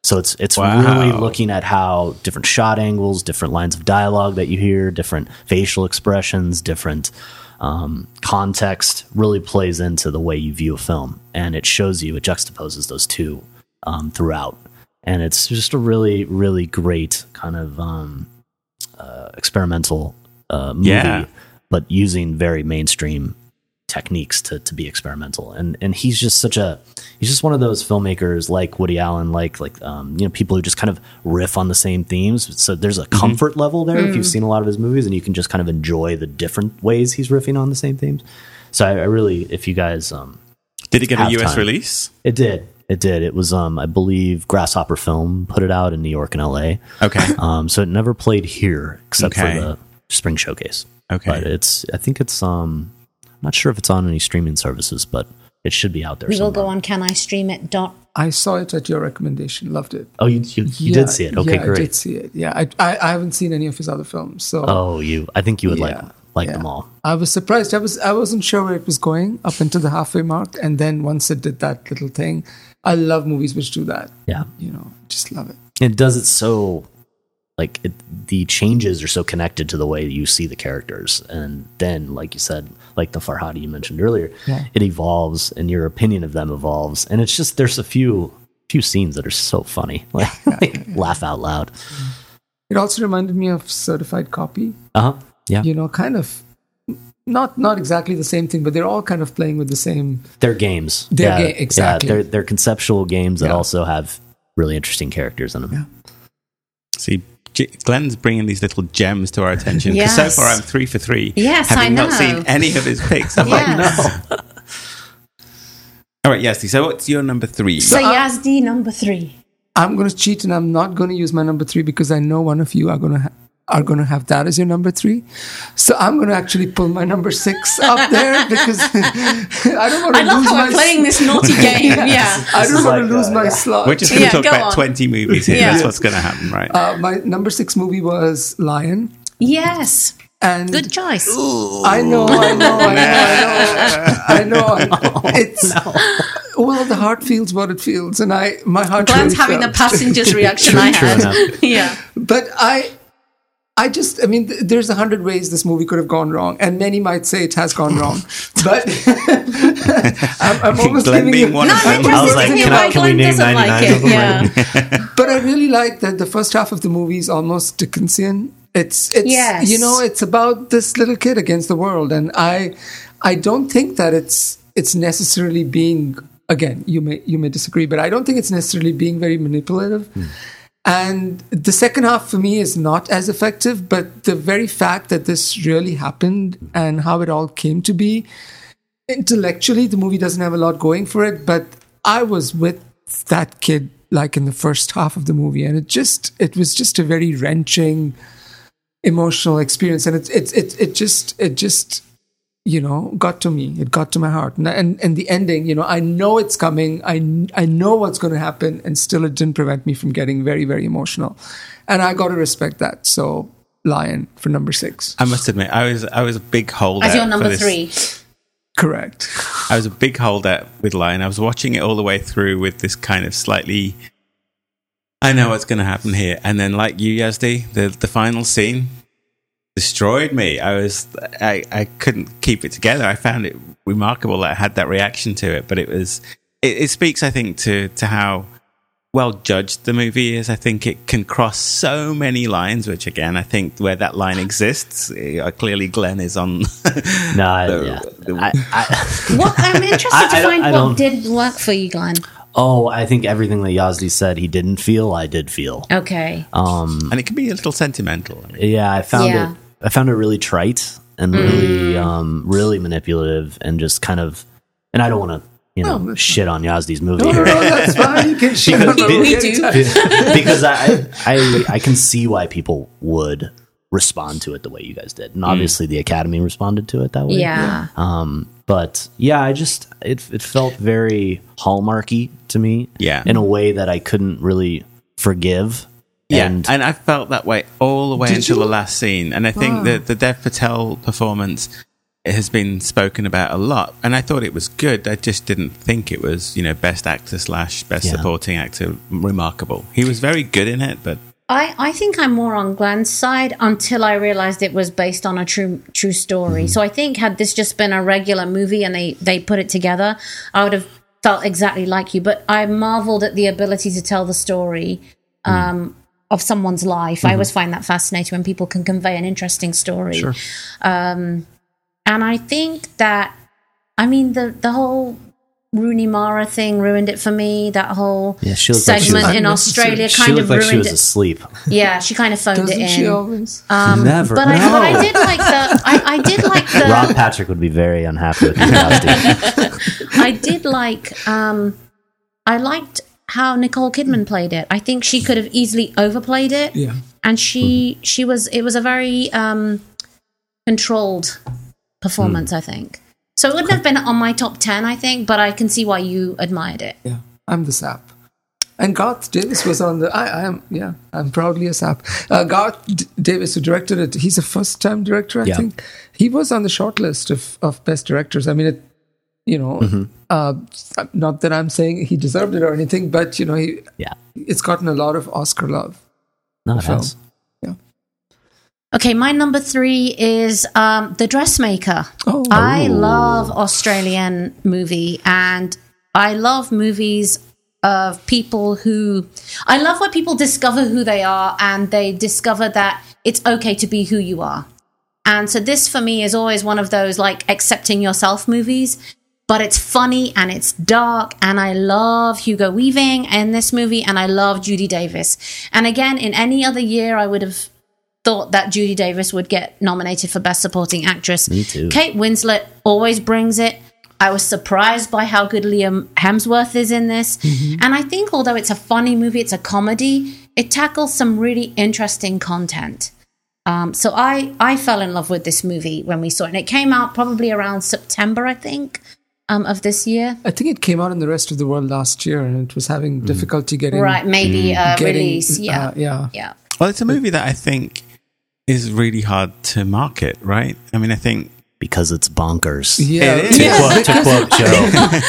So it's it's Wow. really looking at how different shot angles, different lines of dialogue that you hear, different facial expressions, different um, context really plays into the way you view a film, and it shows you, it juxtaposes those two um, throughout, and it's just a really really great kind of um, uh, experimental uh, movie, Yeah. but using very mainstream techniques to to be experimental, and and he's just such a he's just one of those filmmakers like Woody Allen, like like um you know, people who just kind of riff on the same themes. So there's a comfort level there if you've seen a lot of his movies, and you can just kind of enjoy the different ways he's riffing on the same themes. So I, I really, if you guys um Did it get a have U S time- release? it did it did it was um I believe Grasshopper Film put it out in New York and L A. Okay. Um so it never played here except Okay. for the Spring Showcase. Okay. But it's I think it's um I'm not sure if it's on any streaming services, but it should be out there We will somewhere. go on Can I Stream It? Dot. I saw it at your recommendation. Loved it. Oh, you you, you Yeah, did see it. Okay, yeah, great. I did see it. Yeah, I, I I haven't seen any of his other films, so Oh, you I think you would like Yeah, like yeah. them all. I was surprised. I was I wasn't sure where it was going up into the halfway mark, and then once it did that little thing, I love movies which do that. Yeah. You know, just love it. It does it so like it, the changes are so connected to the way you see the characters, and then like you said, like the Farhadi you mentioned earlier, Yeah. it evolves and your opinion of them evolves, and it's just there's a few few scenes that are so funny, like, like laugh out loud. It also reminded me of Certified Copy. Uh-huh. Yeah. You know, kind of not not exactly the same thing, but they're all kind of playing with the same. They're games. They're yeah, ga- exactly. Yeah, they're they're conceptual games that Yeah. also have really interesting characters in them. Yeah. See, G- Glenn's bringing these little gems to our attention. Because Yes. so far I'm three for three. Yes, having I not know. seen any of his picks. I'm like, Yes. no. All right, Yazdi, so what's your number three? So I- Yazdi, number three. I'm going to cheat, and I'm not going to use my number three because I know one of you are going to ha- are going to have that as your number three. So I'm going to actually pull my number six up there because I don't want to I love lose how my. we're playing this naughty game. Yeah. I This don't is want like, to lose uh, my yeah. slot. We're just going to Yeah, talk go about on. twenty movies here. Yeah. That's what's going to happen, right? Uh, my number six movie was Lion, Yes. and Good choice. I know, I know, I know, I know, I know. I know. It's well, the heart feels what it feels, and I my heart. Glenn's really having the felt. passenger's reaction True- I true had. enough. Yeah. But I, I just, I mean, th- there's a hundred ways this movie could have gone wrong, and many might say it has gone wrong. But I'm, I'm almost Glenn giving being you. one No, of I'm them. I was interested like, to hear can I- why can we Glenn name doesn't like ninety-nine of it. them? Yeah. But I really like that the first half of the movie is almost Dickensian. It's, it's, Yes. you know, it's about this little kid against the world, and I, I don't think that it's, it's necessarily being. Again, you may you may disagree, but I don't think it's necessarily being very manipulative. And the second half for me is not as effective, but the very fact that this really happened and how it all came to be, intellectually, the movie doesn't have a lot going for it, but I was with that kid like in the first half of the movie, and it just it was just a very wrenching emotional experience, and it it it, it just it just you know got to me. It got to my heart, and and, and the ending, you know, I know it's coming. I I know what's going to happen, and still it didn't prevent me from getting very very emotional, and I got to respect that. So, Lion for number six. I must admit, I was I was a big holdout. As your for number this. three. Correct. I was a big holdout with Lion. I was watching it all the way through with this kind of slightly, I know what's going to happen here. And then, like you, Yazdi, the the final scene destroyed me. I was, I, I couldn't keep it together. I found it remarkable that I had that reaction to it. But it was, it, it speaks, I think, to to how well judged the movie is. I think it can cross so many lines, which again, I think where that line exists, uh, clearly Glenn is on. No, I, the- yeah. the- I, I, What I'm interested I- to I don't- find I what don't- did work for you, Glenn. oh, I think everything that Yazdi said he didn't feel, I did feel. Okay. Um, and it can be a little sentimental. I mean, yeah, I found Yeah. it. I found it really trite and really, um, really manipulative, and just kind of. And I don't want to, you know, No, that's shit on Yazdi's movie No, no, here. no, that's fine. You can share Because- it. We do. Because I, I I can see why people would respond to it the way you guys did, and obviously the Academy responded to it that way. Yeah. Um, but yeah, I just it it felt very Hallmarky to me. Yeah. In a way that I couldn't really forgive. Yeah, And and I felt that way all the way Did until you? the last scene. And I think Wow. that the Dev Patel performance it has been spoken about a lot, and I thought it was good. I just didn't think it was, you know, best actor slash best Yeah. supporting actor remarkable. He was very good in it, but I, I think I'm more on Glenn's side until I realized it was based on a true true story. Mm-hmm. So I think had this just been a regular movie and they, they put it together, I would have felt exactly like you. But I marveled at the ability to tell the story um, mm. of someone's life. Mm-hmm. I always find that fascinating when people can convey an interesting story. Sure. Um, and I think that, I mean, the, the whole Rooney Mara thing ruined it for me. That whole Yeah, she looked like she segment was- in Australia She kind looked of like ruined she was it. asleep. Yeah, she kind of phoned Doesn't it she in. always? Um, Never. But I, No. but I did like the. I, I did like the. Rob Patrick would be very unhappy with your costume. I did like. Um, I liked how Nicole Kidman played it. I think she could have easily overplayed it. Yeah. And she she was. It was a very um, controlled performance. Mm. I think. So it wouldn't have been on my top ten, I think, but I can see why you admired it. Yeah, I'm the sap. And Garth Davis was on the. I, I am. Yeah, I'm proudly a sap. Uh, Garth D- Davis, who directed it, he's a first-time director. I Yeah. think he was on the short list of, of best directors. I mean, it. You know, Mm-hmm. uh, not that I'm saying he deserved it or anything, but you know, he. Yeah. It's gotten a lot of Oscar love. No, it film. has. Yeah. Okay, my number three is um, The Dressmaker. Oh. I love Australian movie, and I love movies of people who... I love when people discover who they are and they discover that it's okay to be who you are. And so this, for me, is always one of those, like, accepting yourself movies. But it's funny and it's dark, and I love Hugo Weaving in this movie, and I love Judy Davis. And again, in any other year, I would have thought that Judy Davis would get nominated for Best Supporting Actress. Me too. Kate Winslet always brings it. I was surprised by how good Liam Hemsworth is in this. Mm-hmm. And I think although it's a funny movie, it's a comedy, it tackles some really interesting content. Um, so I, I fell in love with this movie when we saw it. And it came out probably around September, I think, um, of this year. I think it came out in the rest of the world last year, and it was having mm. difficulty getting right, maybe uh, getting, release. Yeah, uh, yeah, yeah. Well, it's a movie that I think is really hard to market, right? I mean, I think Because it's bonkers. Yeah, It is. To, quote, to quote Joe.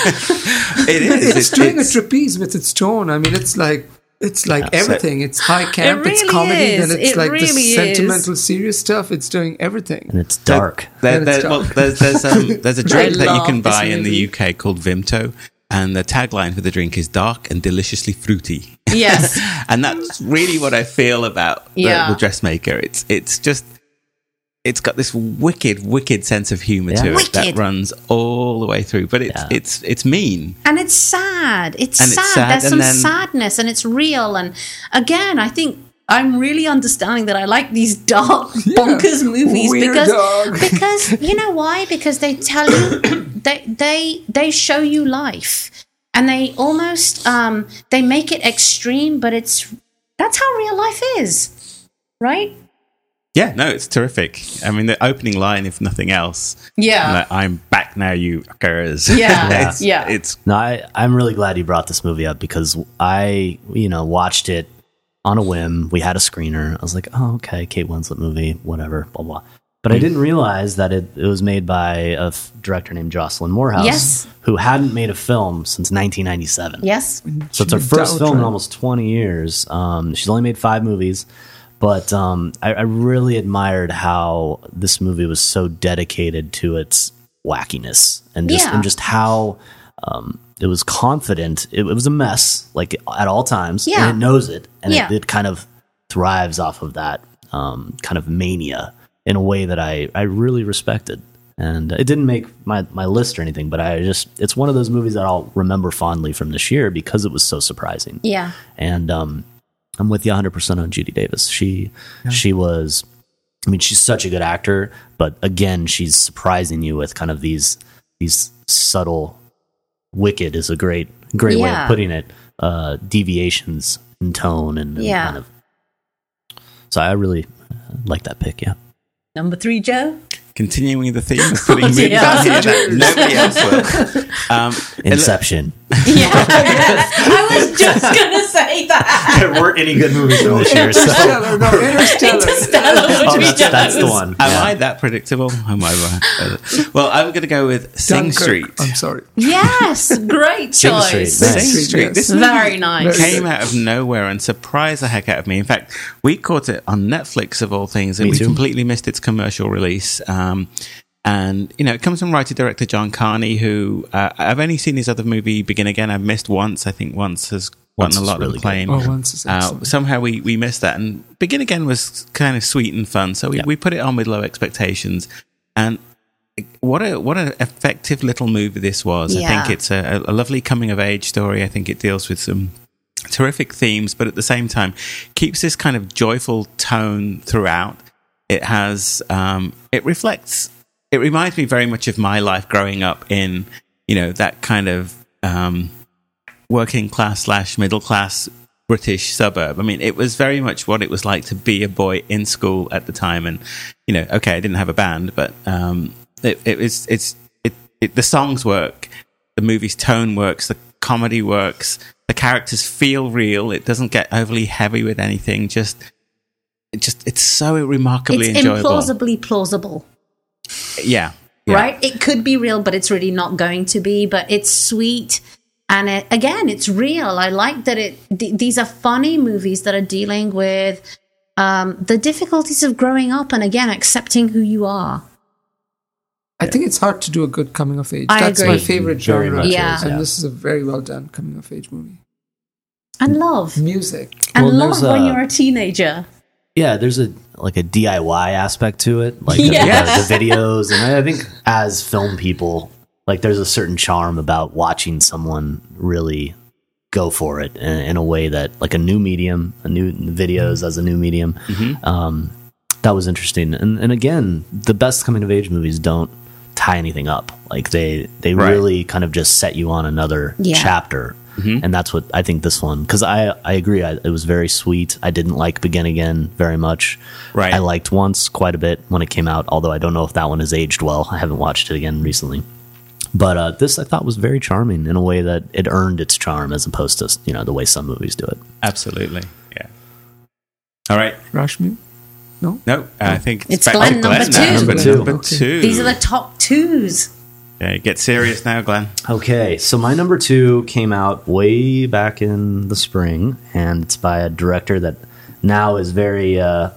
it is. it's doing a trapeze with its tone. I mean, it's like it's like Yeah, so- everything. It's high camp, really it's comedy, is. then it's It like really the is. sentimental, serious stuff. It's doing everything. And it's dark. There, And there, it's well, dark. there's there's, um, there's a drink that you love can this buy in the movie. U K called Vimto, and the tagline for the drink is "dark and deliciously fruity." Yes. And that's really what I feel about the, Yeah. the Dressmaker. It's it's just it's got this wicked, wicked sense of humour Yeah. to it Wicked. that runs all the way through. But it's Yeah. it's it's mean. And it's sad. It's And sad. it's sad, There's and some then- sadness, and it's real. And again, I think I'm really understanding that I like these dark, bonkers movies Weird because dog. because you know why? Because they tell you they they they show you life, and they almost um they make it extreme, but it's that's how real life is, right? Yeah, no, it's terrific. I mean, the opening line, if nothing else, Yeah. like, I'm back now, you fuckers. Yeah. it's, Yeah. It's No, I, I'm really glad you brought this movie up because I, you know, watched it on a whim. We had a screener. I was like, oh, okay, Kate Winslet movie, whatever, blah, blah. But I didn't realize that it, it was made by a f- director named Jocelyn Moorhouse, Yes. who hadn't made a film since nineteen ninety-seven. Yes. So it's her She first doubt, film in right? almost twenty years. Um, she's only made five movies, but um, I, I really admired how this movie was so dedicated to its wackiness and just Yeah. and just how um, it was confident. It, it was a mess, like at all times, Yeah. and it knows it, and Yeah. it, it kind of thrives off of that um, kind of mania in a way that I, I really respected. And it didn't make my, my list or anything, but I just, it's one of those movies that I'll remember fondly from this year because it was so surprising. Yeah. And um, I'm with you one hundred percent on Judy Davis. She, she was, I mean, she's such a good actor, but again, she's surprising you with kind of these, these subtle, wicked is a great, great way Yeah. of putting it, uh, deviations in tone and, and Yeah. kind of, so I really uh, like that pick. Yeah. Number three, Joe. continuing the theme of putting movies Yeah. on here that nobody else will. Um, Inception. Yeah, I was just gonna say that. There weren't any good movies from this year. So. Interstellar, no, Interstellar. Interstellar would Oh, be that's, that's the one. Am Yeah. I that predictable? Am I right? Well, I'm going to go with Sing Dunkirk. Street. I'm sorry. Yes, great Sing choice. Street, Sing nice. Street. yes. This Very nice. Very came good. out of nowhere and surprised the heck out of me. In fact, we caught it on Netflix of all things, and Me we too. completely missed its commercial release. Um, and you know, it comes from writer director John Carney, who uh, I've only seen his other movie Begin Again. I've missed Once. I think Once has Once gotten a is lot really of acclaim. good. Oh, Once is uh, excellent. somehow we we missed that, and Begin Again was kind of sweet and fun, so we, Yeah. we put it on with low expectations. And what a what an effective little movie this was. I Yeah. think it's a, a lovely coming of age story. I think it deals with some terrific themes, but at the same time keeps this kind of joyful tone throughout. It has um, it reflects. It reminds me very much of my life growing up in, you know, that kind of um, working class slash middle class British suburb. I mean, it was very much what it was like to be a boy in school at the time. And, you know, okay, I didn't have a band, but um, it, it was, it's, it, it, the songs work, the movie's tone works, the comedy works, the characters feel real. It doesn't get overly heavy with anything. Just, it just, it's so remarkably It's enjoyable. implausibly plausible. Yeah. Yeah. Right? It could be real, but it's really not going to be. But it's sweet. And it, again, it's real. I like that it. Th- these are funny movies that are dealing with um, the difficulties of growing up and, again, accepting who you are. I think it's hard to do a good coming of age. I That's agree. my favorite Very genre. much Yeah. is, And yeah. this is a very well done coming of age movie. And love. Music. And Well, love there's when a- you're a teenager. Yeah, there's a like a D I Y aspect to it, like the, Yes. the, the videos, and I think as film people, like there's a certain charm about watching someone really go for it in, in a way that, like a new medium, a new videos as a new medium. Mm-hmm. Um, that was interesting, and and again, the best coming of age movies don't tie anything up. Like they they Right. really kind of just set you on another Yeah. chapter. Mm-hmm. And that's what I think this one, because I, I agree, I, it was very sweet. I didn't like Begin Again very much. Right. I liked Once quite a bit when it came out, although I don't know if that one has aged well. I haven't watched it again recently. But uh, this I thought was very charming in a way that it earned its charm as opposed to, you know, the way some movies do it. Absolutely. Yeah. All right. Rashmi? No? No, I think It's back to Glenn number now. two. Number Number two. two. Number Okay. two. These are the top twos. Yeah, get serious now, Glenn. Okay, so my number two came out way back in the spring, and it's by a director that now is very, uh,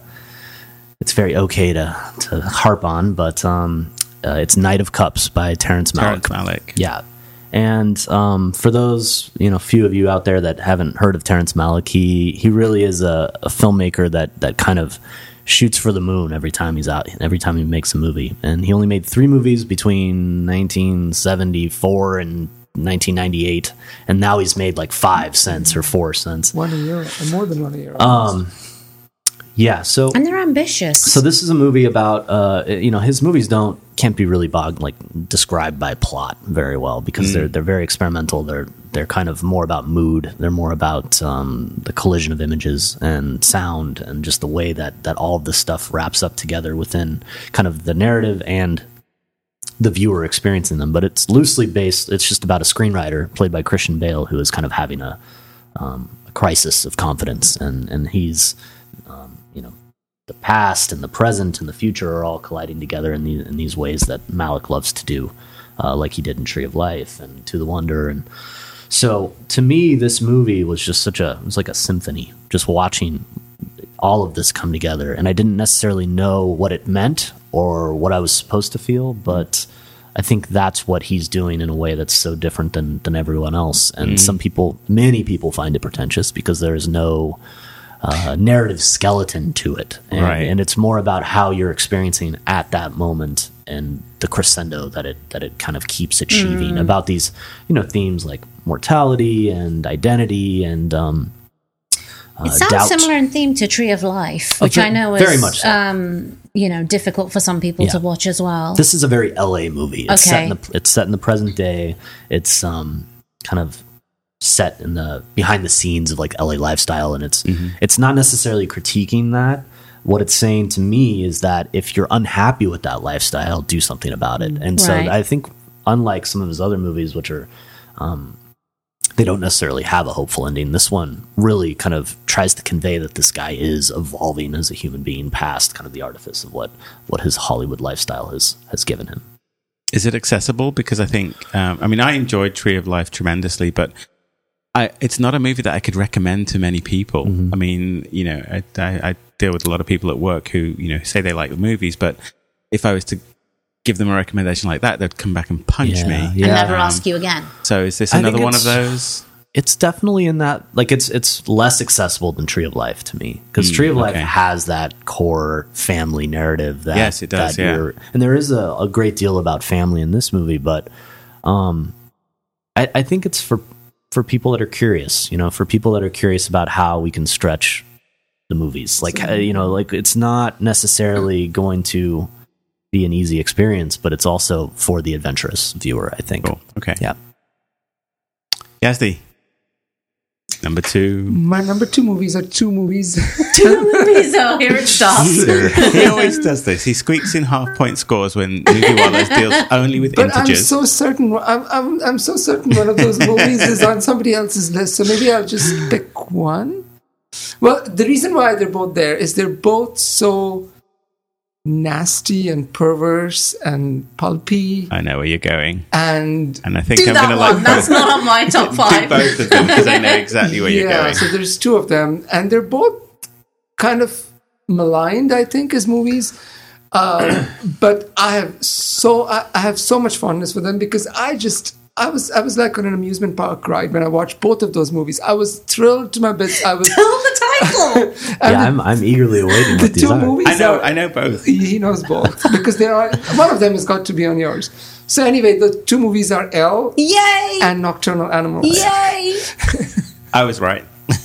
it's very okay to, to harp on, but um, uh, it's Knight of Cups by Terrence Malick. Terrence Malick. Yeah. And um, for those, you know, few of you out there that haven't heard of Terrence Malick, he he really is a, a filmmaker that that kind of shoots for the moon every time he's out, every time he makes a movie. And he only made three movies between nineteen seventy-four and nineteen ninety-eight, and now he's made like five since or four since. One a year. Or more than one a year. Um, yeah. So And they're ambitious. so this is a movie about, uh, you know, his movies don't can't be really bogged like described by plot very well because they're they're very experimental. They're they're kind of more about mood. They're more about um, the collision of images and sound and just the way that that all of this stuff wraps up together within kind of the narrative and the viewer experiencing them. But it's loosely based. It's just about a screenwriter played by Christian Bale who is kind of having a, um, a crisis of confidence, and and he's um, you know. the past and the present and the future are all colliding together in, the, in these ways that Malick loves to do, uh, like he did in Tree of Life and To the Wonder. And so to me, this movie was just such a, it was like a symphony, just watching all of this come together. And I didn't necessarily know what it meant or what I was supposed to feel, but I think that's what he's doing in a way that's so different than, than everyone else. And mm. some people, many people find it pretentious because there is no Uh, narrative skeleton to it, and, right. and it's more about how you're experiencing at that moment and the crescendo that it that it kind of keeps achieving mm. about these, you know, themes like mortality and identity and um, uh, it sounds doubt. similar in theme to Tree of Life, which oh, I know is very much so. um, you know, difficult for some people Yeah. to watch as well. This is a very L A movie. It's Okay. set in the it's set in the present day. It's um kind of set in the behind the scenes of like L A lifestyle, and it's mm-hmm. it's not necessarily critiquing that. What it's saying to me is that if you're unhappy with that lifestyle, do something about it. And so Right. I think unlike some of his other movies, which are um, they don't necessarily have a hopeful ending. This one really kind of tries to convey that this guy is evolving as a human being past kind of the artifice of what, what his Hollywood lifestyle has, has given him. Is it accessible? Because I think, um, I mean, I enjoyed Tree of Life tremendously, but I, it's not a movie that I could recommend to many people. Mm-hmm. I mean, you know, I, I, I deal with a lot of people at work who, you know, say they like the movies, but if I was to give them a recommendation like that, they'd come back and punch yeah, me. Yeah. And never um, ask you again. So is this another one of those? It's definitely in that, like, it's it's less accessible than Tree of Life to me, because mm, Tree of Life okay. has that core family narrative. That, yes, it does, yeah. And there is a, a great deal about family in this movie, but um, I, I think it's for, for people that are curious, you know, for people that are curious about how we can stretch the movies. Like, so, you know, like, it's not necessarily going to be an easy experience, but it's also for the adventurous viewer, I think. Cool. Okay. Yeah. Yazdi. Number two. My number two movies are two movies. Two movies. Oh, here it starts. He always does this. He squeaks in half point scores when Movie Wallahs deals only with but integers. I'm so certain. I'm, I'm I'm so certain one of those movies is on somebody else's list. So maybe I'll just pick one. Well, the reason why they're both there is they're both so nasty and perverse and pulpy. I know where you're going, and and I think do I'm that going to one. like That's not on my top five. Do both of them because I know exactly where yeah, you're going. So there's two of them, and they're both kind of maligned, I think, as movies. Uh, but I have so I, I have so much fondness for them because I just. I was I was like on an amusement park ride when I watched both of those movies. I was thrilled to my bits. I was Tell the title. yeah, the, I'm I'm eagerly awaiting what the these two are. movies. I know are, I know both. He knows both because there are one of them has got to be on yours. So anyway, the two movies are Elle Yay! and Nocturnal Animals. Yay! I was right.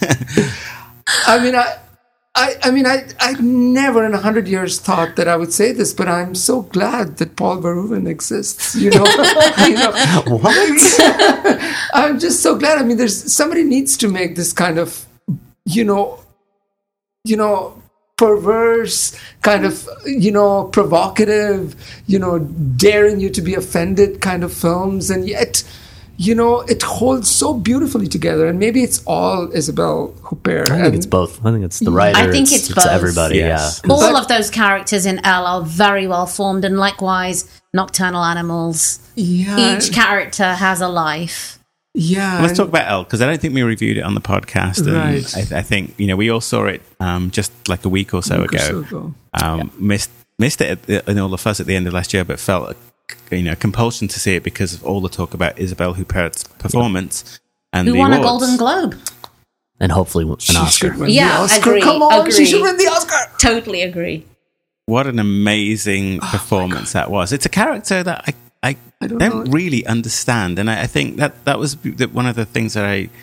I mean, I. I, I mean, I, I never in a hundred years thought that I would say this, but I'm so glad that Paul Verhoeven exists. You know, you know what? I'm just so glad. I mean, there's somebody needs to make this kind of, you know, you know, perverse kind of, you know, provocative, you know, daring you to be offended kind of films, and yet. You know, it holds so beautifully together, and maybe it's all Isabelle Huppert. I think and it's both. I think it's the writer. I think it's, it's, both. everybody. Yes. Yeah, all but, of those characters in Elle are very well formed, and likewise, Nocturnal Animals. Yeah, each character has a life. Yeah, Let's talk about Elle because I don't think we reviewed it on the podcast. And right. I, I think you know we all saw it um, just like a week or so week ago. Or so ago. Um, yeah. Missed missed it at the, in all the fuss at the end of last year, but felt you know compulsion to see it because of all the talk about Isabelle Huppert's performance yeah. and who the won awards. a Golden Globe and hopefully an she Oscar. Win yeah, the Oscar. agree. Come on, agree. she should win the Oscar. Totally agree. What an amazing oh performance that was! It's a character that I I, I don't, don't really understand, and I, I think that that was one of the things that I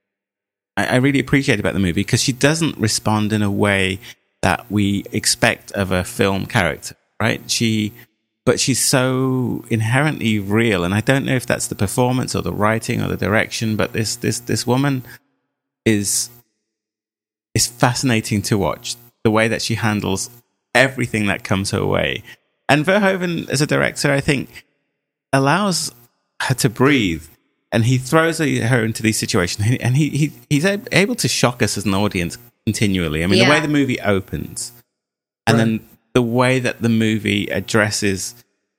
I really appreciate about the movie because she doesn't respond in a way that we expect of a film character, right? She. But she's so inherently real, and I don't know if that's the performance or the writing or the direction. But this this this woman is is fascinating to watch. The way that she handles everything that comes her way, and Verhoeven as a director, I think, allows her to breathe, and he throws her into these situations, and he, he he's able to shock us as an audience continually. I mean, yeah. the way the movie opens, and right. then. The way that the movie addresses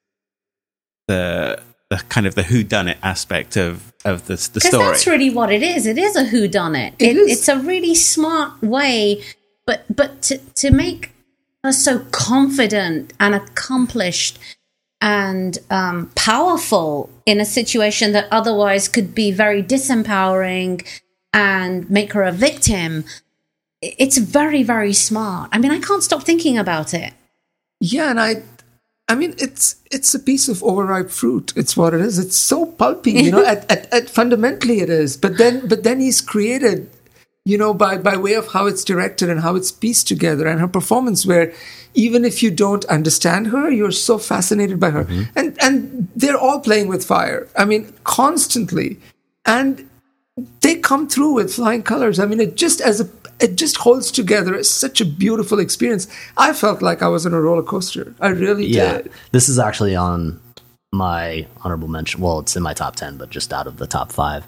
the, the kind of the whodunit aspect of, of the, the story. Because that's really what it is. It is a whodunit. It it, is. It's a really smart way, but but to, to make her so confident and accomplished and um, powerful in a situation that otherwise could be very disempowering and make her a victim. It's very, very smart. I mean, I can't stop thinking about it. Yeah, and I, I mean, it's it's a piece of overripe fruit. It's what it is. It's so pulpy, you know. at, at at fundamentally, it is. But then, but then he's created, you know, by by way of how it's directed and how it's pieced together, and her performance, where even if you don't understand her, you're so fascinated by her, mm-hmm. and and they're all playing with fire. I mean, constantly, and they come through with flying colors. I mean, it just as a it just holds together. It's such a beautiful experience. I felt like I was on a roller coaster. I really yeah. did. This is actually on my honorable mention. Well, it's in my top ten, but just out of the top five.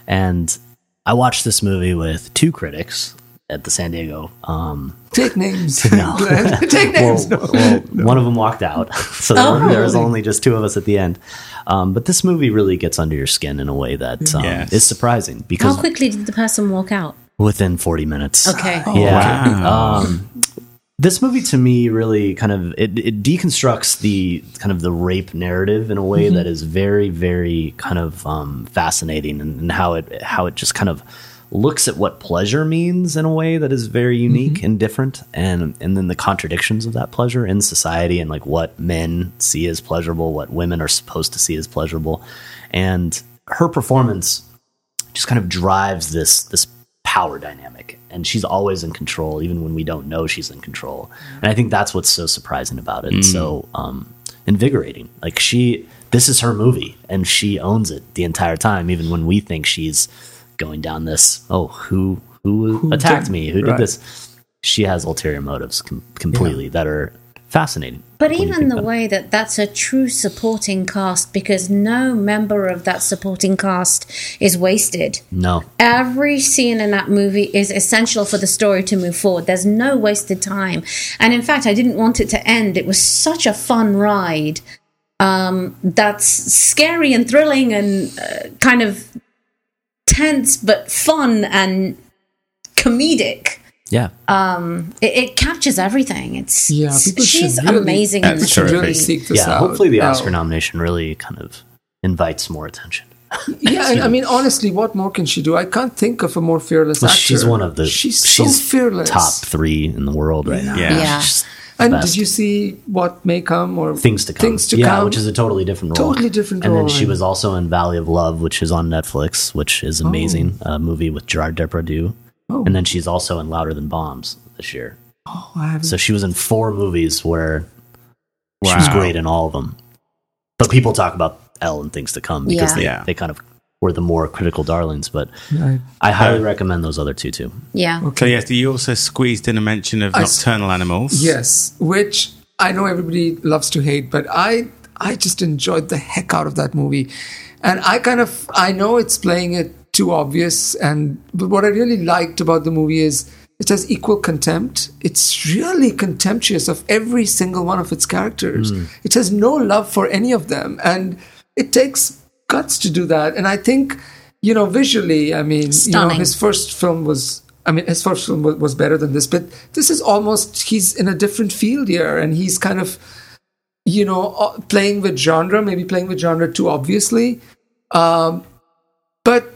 And I watched this movie with two critics at the San Diego. Um, Take names. No. Take names. well, no. well, one of them walked out, so there, Oh. there was only just two of us at the end. Um, but this movie really gets under your skin in a way that um, Yes. is surprising because How quickly did the person walk out? within forty minutes. Okay. Yeah. Wow. Um, this movie to me really kind of it, it deconstructs the kind of the rape narrative in a way that is very, very kind of um, fascinating, and, and how it how it just kind of looks at what pleasure means in a way that is very unique and different, and and then the contradictions of that pleasure in society, and like what men see as pleasurable, what women are supposed to see as pleasurable, and her performance just kind of drives this this power dynamic, and she's always in control even when we don't know she's in control. And I think that's what's so surprising about it, and so um invigorating. Like, she this is her movie and she owns it the entire time, even when we think she's going down this oh who who, Who attacked did- me who right. did this. She has ulterior motives com- completely that are fascinating. But when you even think the about it. way that that's a true supporting cast, because no member of that supporting cast is wasted. no Every scene in that movie is essential for the story to move forward. There's no wasted time. And in fact, I didn't want it to end. It was such a fun ride. Um, that's scary and thrilling and uh, kind of tense, but fun and comedic. yeah It, it captures everything. It's Yeah, it's- people should she's really- amazing in That's this Should terrific. really movie. seek this yeah out. hopefully the Oscar Oh. nomination really kind of invites more attention. Yeah, and I mean, honestly, what more can she do? I can't think of a more fearless Well, actor. she's one of the She's, she's so fearless. top three in the world right now. Yeah. Yeah. She's the And best. did you see What May Come or Things to Come? Things to yeah, Come, which is a totally different role. Totally different And role, then she and- was also in Valley of Love, which is on Netflix, which is amazing. A movie with Gerard Depardieu. Oh. And then she's also in Louder Than Bombs this year. Oh, I haven't. So she was in four movies where she was Wow. great in all of them. But people talk about Elle and Things to Come because Yeah. they, Yeah. they kind of were the more critical darlings. But I- I highly recommend those other two too. Yeah. So yes, you also squeezed in a mention of I s- Nocturnal Animals. Yes, which I know everybody loves to hate, but I I just enjoyed the heck out of that movie, and I kind of I know it's playing it too obvious, and but what I really liked about the movie is it has equal contempt. It's really contemptuous of every single one of its characters. It has no love for any of them, and it takes guts to do that. And I think, you know, visually, I mean, you know, Stunning. his first film was. I mean, his first film was, was better than this, but this is almost, he's in a different field here, and he's kind of, you know, uh, playing with genre, maybe playing with genre too obviously. Um, but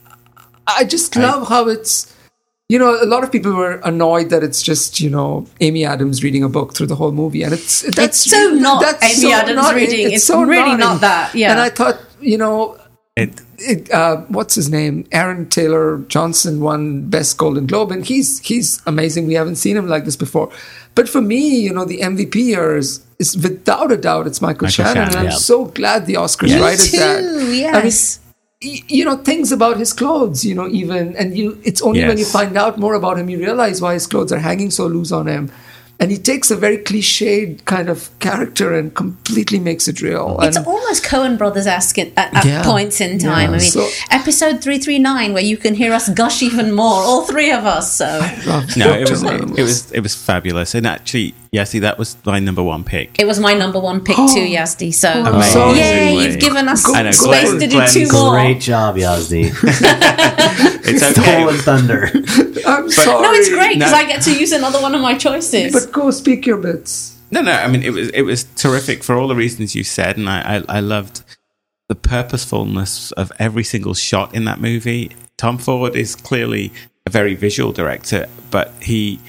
I just love how it's, you know, a lot of people were annoyed that it's just, you know, Amy Adams reading a book through the whole movie. And it's, that's It's so not that's Amy Adams reading. It's really not that, yeah. And I thought, you know, It, it, uh, what's his name? Aaron Taylor Johnson won Best Golden Globe, and he's he's amazing. We haven't seen him like this before. But for me, you know, the M V P here is, is without a doubt it's Michael, Michael Shannon, Shannon, and I'm yeah. so glad the Oscars Me righted that. too, yes. I mean, y- you know, things about his clothes, you know, even, and you, it's only when you Yes. find out more about him you realize why his clothes are hanging so loose on him. And he takes a very cliched kind of character and completely makes it real. It's and, almost Coen Brothers-esque at, at Yeah. points in time. Yeah. I mean, So- episode three thirty-nine, where you can hear us gush even more, all three of us. So love no, it was Nocturnal it, it was it was fabulous, and actually, yeah, see, that was my number one pick. it was my number one pick too, Yazdi. So Amazing. yay, you've given us I know, space Glenn- to do Glenn- two more. Great job, Yazdi. It's okay. Stolen thunder. I'm sorry. No, it's great because No. I get to use another one of my choices. But go speak your bits. No, no. I mean, it was it was terrific for all the reasons you said, and I, I, I loved the purposefulness of every single shot in that movie. Tom Ford is clearly a very visual director, but he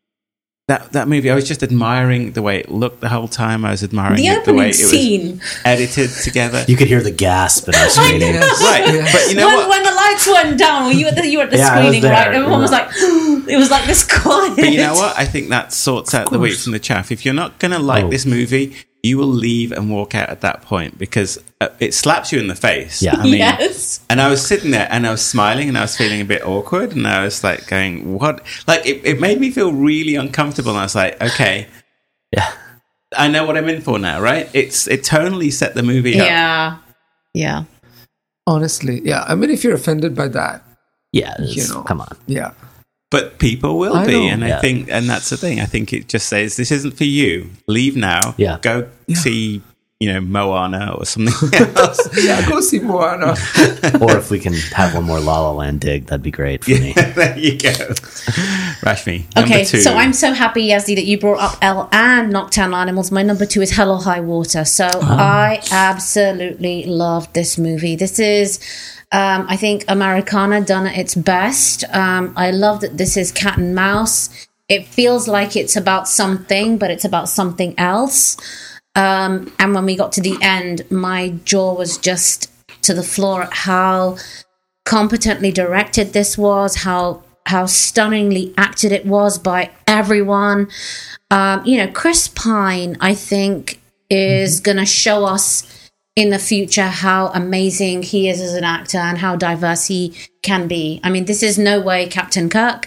that that movie, I was just admiring the way it looked the whole time. I was admiring the it, the way opening it scene, was edited together. You could hear the gasp in our screening. Yes. Right, Yes. but you know when, what? when the lights went down, were you at the, you were at the Yeah, I was screening, there. right? Everyone was Yeah. like, it was like this quiet. But you know what? I think that sorts out the wheat course. from the chaff. If you're not going to like Oh. this movie, you will leave and walk out at that point because uh, it slaps you in the face. Yeah. I mean, Yes. and I was sitting there and I was smiling and I was feeling a bit awkward and I was like going, what? Like it, it made me feel really uncomfortable. And I was like, okay, Yeah. I know what I'm in for now, right? It's it tonally set the movie up. Yeah. Yeah. Honestly, yeah. I mean, if you're offended by that, Yeah, it's, you know, come on. yeah. But people will I be, know. and Yeah. I think, and that's the thing. I think it just says this isn't for you. Leave now. Yeah. Go Yeah. see, you know, Moana or something else. Yeah, go see Moana. Or if we can have one more La La Land dig, that'd be great for me. There you go, Rashmi. Number Okay, two. so I'm so happy, Yazdi, that you brought up Elle and Nocturnal Animals. My number two is Hello High Water. So I absolutely loved this movie. This is, um, I think, Americana done at its best. Um, I love that this is cat and mouse. It feels like it's about something, but it's about something else. Um, and when we got to the end, my jaw was just to the floor at how competently directed this was, how how stunningly acted it was by everyone. Um, you know, Chris Pine, I think, is mm-hmm. going to show us in the future how amazing he is as an actor and how diverse he can be. I mean, this is no way Captain Kirk.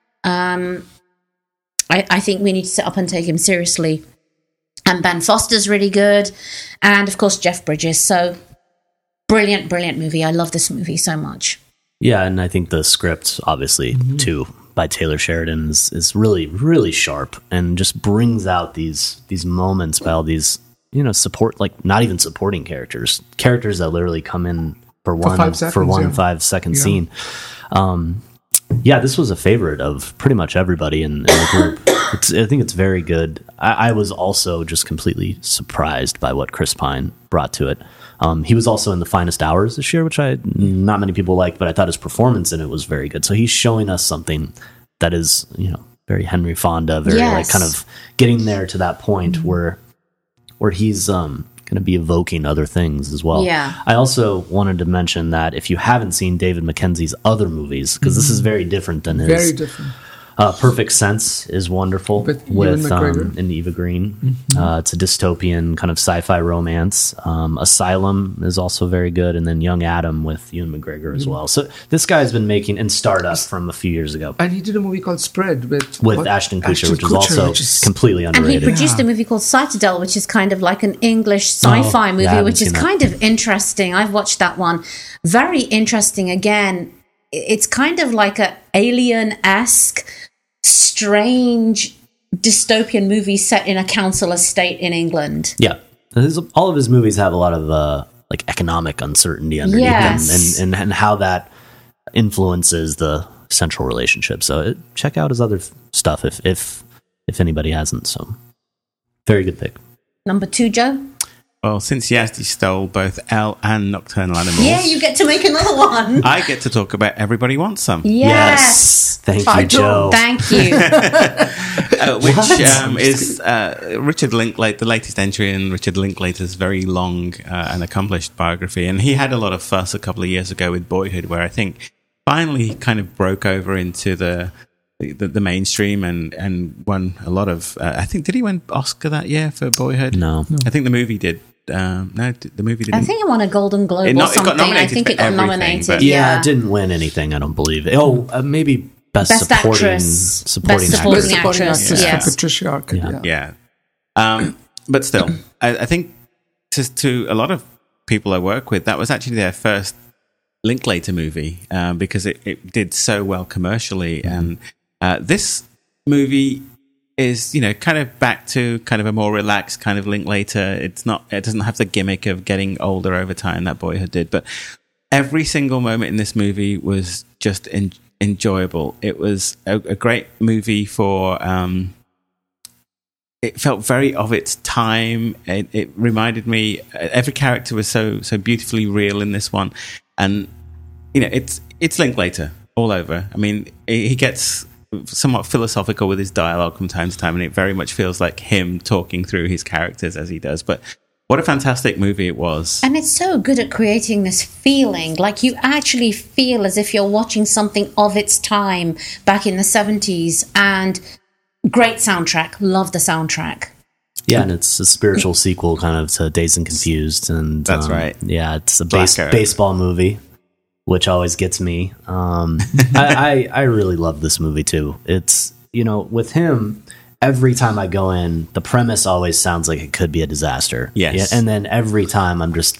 Um, I, I think we need to sit up and take him seriously. And Ben Foster's really good. And, of course, Jeff Bridges. So, brilliant, brilliant movie. I love this movie so much. Yeah, and I think the script, obviously, mm-hmm. too, by Taylor Sheridan is, is really, really sharp and just brings out these these moments by all these, you know, support, like not even supporting characters, characters that literally come in for one for, seconds, for one yeah. five second yeah. scene. Um, yeah, this was a favorite of pretty much everybody in, in the group. It's, I think it's very good. I, I was also just completely surprised by what Chris Pine brought to it. Um, he was also in The Finest Hours this year, which I not many people liked, but I thought his performance in it was very good. So he's showing us something that is, you know, very Henry Fonda, very yes. like kind of getting there to that point mm-hmm. where where he's um, going to be evoking other things as well. Yeah. I also wanted to mention that if you haven't seen David Mackenzie's other movies, because mm-hmm. this is very different than his. Very different. Uh, Perfect Sense is wonderful with, with um, and Eva Green. Mm-hmm. Uh, it's a dystopian kind of sci-fi romance. Um, Asylum is also very good, and then Young Adam with Ewan McGregor as mm-hmm. well. So this guy's been making and Stardust from a few years ago, and he did a movie called Spread with with what? Ashton Kutcher, Ashton which is Kutcher, also which is, completely underrated. And he produced yeah. a movie called Citadel, which is kind of like an English sci-fi oh, movie, yeah, which is that. kind of interesting. I've watched that one. Very interesting. Again, it's kind of like a alien-esque, strange dystopian movie set in a council estate in England. Yeah, his, all of his movies have a lot of uh, like economic uncertainty underneath yes. them, and, and and how that influences the central relationship. So it, check out his other f- stuff if if if anybody hasn't. So very good pick. Number two, Joe. Well, since Yazdi stole both Elle and Nocturnal Animals, yeah, you get to make another one. I get to talk about Everybody Wants Some. Yes, yes. Thank I you, Joe. Thank you. uh, which um, is uh, Richard Linklater, the latest entry in Richard Linklater's very long uh, and accomplished biography. And he had a lot of fuss a couple of years ago with Boyhood, where I think finally he kind of broke over into the the, the mainstream and, and won a lot of. Uh, I think did he win Oscar that year for Boyhood? No, I think the movie did. Um, no, the movie didn't. I think it won a Golden Globe It or not- it got something. I nominated think for it got everything, nominated. but- yeah, Yeah, it didn't win anything. I don't believe. Oh, uh, maybe best, Best supporting actress. supporting Best actress. supporting Best supporting actress, actress yes. for Patricia Arquette. Yeah. Yeah. Yeah. Um, but still, I, I think to, to a lot of people I work with, that was actually their first Linklater movie um, because it, it did so well commercially. And uh, this movie is, you know, kind of back to kind of a more relaxed kind of Linklater. It's not, it doesn't have the gimmick of getting older over time that Boyhood did, but every single moment in this movie was just en- enjoyable. It was a, a great movie for, um, it felt very of its time. It, it reminded me, every character was so, so beautifully real in this one. And, you know, it's, it's Linklater all over. I mean, he gets somewhat philosophical with his dialogue from time to time, and it very much feels like him talking through his characters as he does. But what a fantastic movie it was. And it's so good at creating this feeling, like you actually feel as if you're watching something of its time back in the seventies. And great soundtrack. Love the soundtrack. Yeah, and it's a spiritual sequel kind of to Dazed and Confused. And That's um, right. Yeah, it's a base, Black Arrow. baseball movie, which always gets me. Um, I, I, I really love this movie too. It's, you know, with him, every time I go in, the premise always sounds like it could be a disaster. Yes. Yeah, and then every time I'm just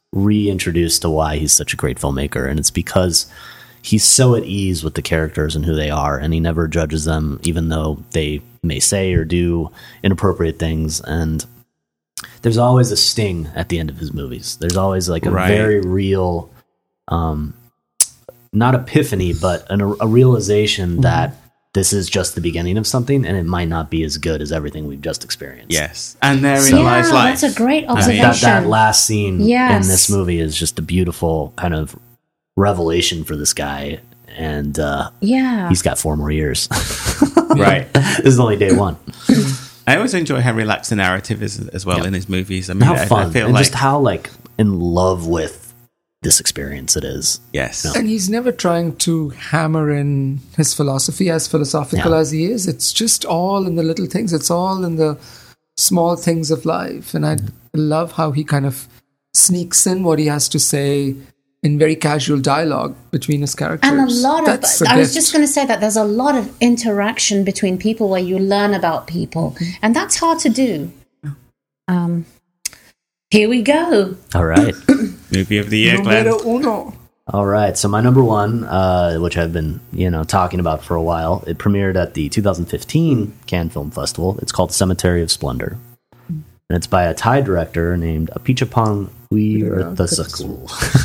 reintroduced to why he's such a great filmmaker, and it's because he's so at ease with the characters and who they are, and he never judges them, even though they may say or do inappropriate things. And there's always a sting at the end of his movies. There's always like a Right. very real, um, not epiphany, but an, a realization Mm-hmm. that this is just the beginning of something, and it might not be as good as everything we've just experienced. Yes, and therein So- lies Yeah, life. that's a great I mean, observation. That, that last scene Yes. in this movie is just a beautiful kind of revelation for this guy, and uh, Yeah. he's got four more years. Right. This is only day one. I always enjoy how relaxed the narrative is as well Yeah. in his movies. I mean, How I, fun, I feel and like just how like in love with this experience it is. yes, And he's never trying to hammer in his philosophy as philosophical Yeah. as he is. It's just all in the little things. It's all in the small things of life. And I love how he kind of sneaks in what he has to say in very casual dialogue between his characters. And a lot of, That's a I was gift. just going to say that there's a lot of interaction between people where you learn about people, and that's hard to do. Um, here we go. All right. movie of the year, Glenn. Numero uno. All right. So my number one, uh, which I've been, you know, talking about for a while, it premiered at the two thousand fifteen Cannes Film Festival. It's called Cemetery of Splendor. And it's by a Thai director named Apichatpong Weerathasakul.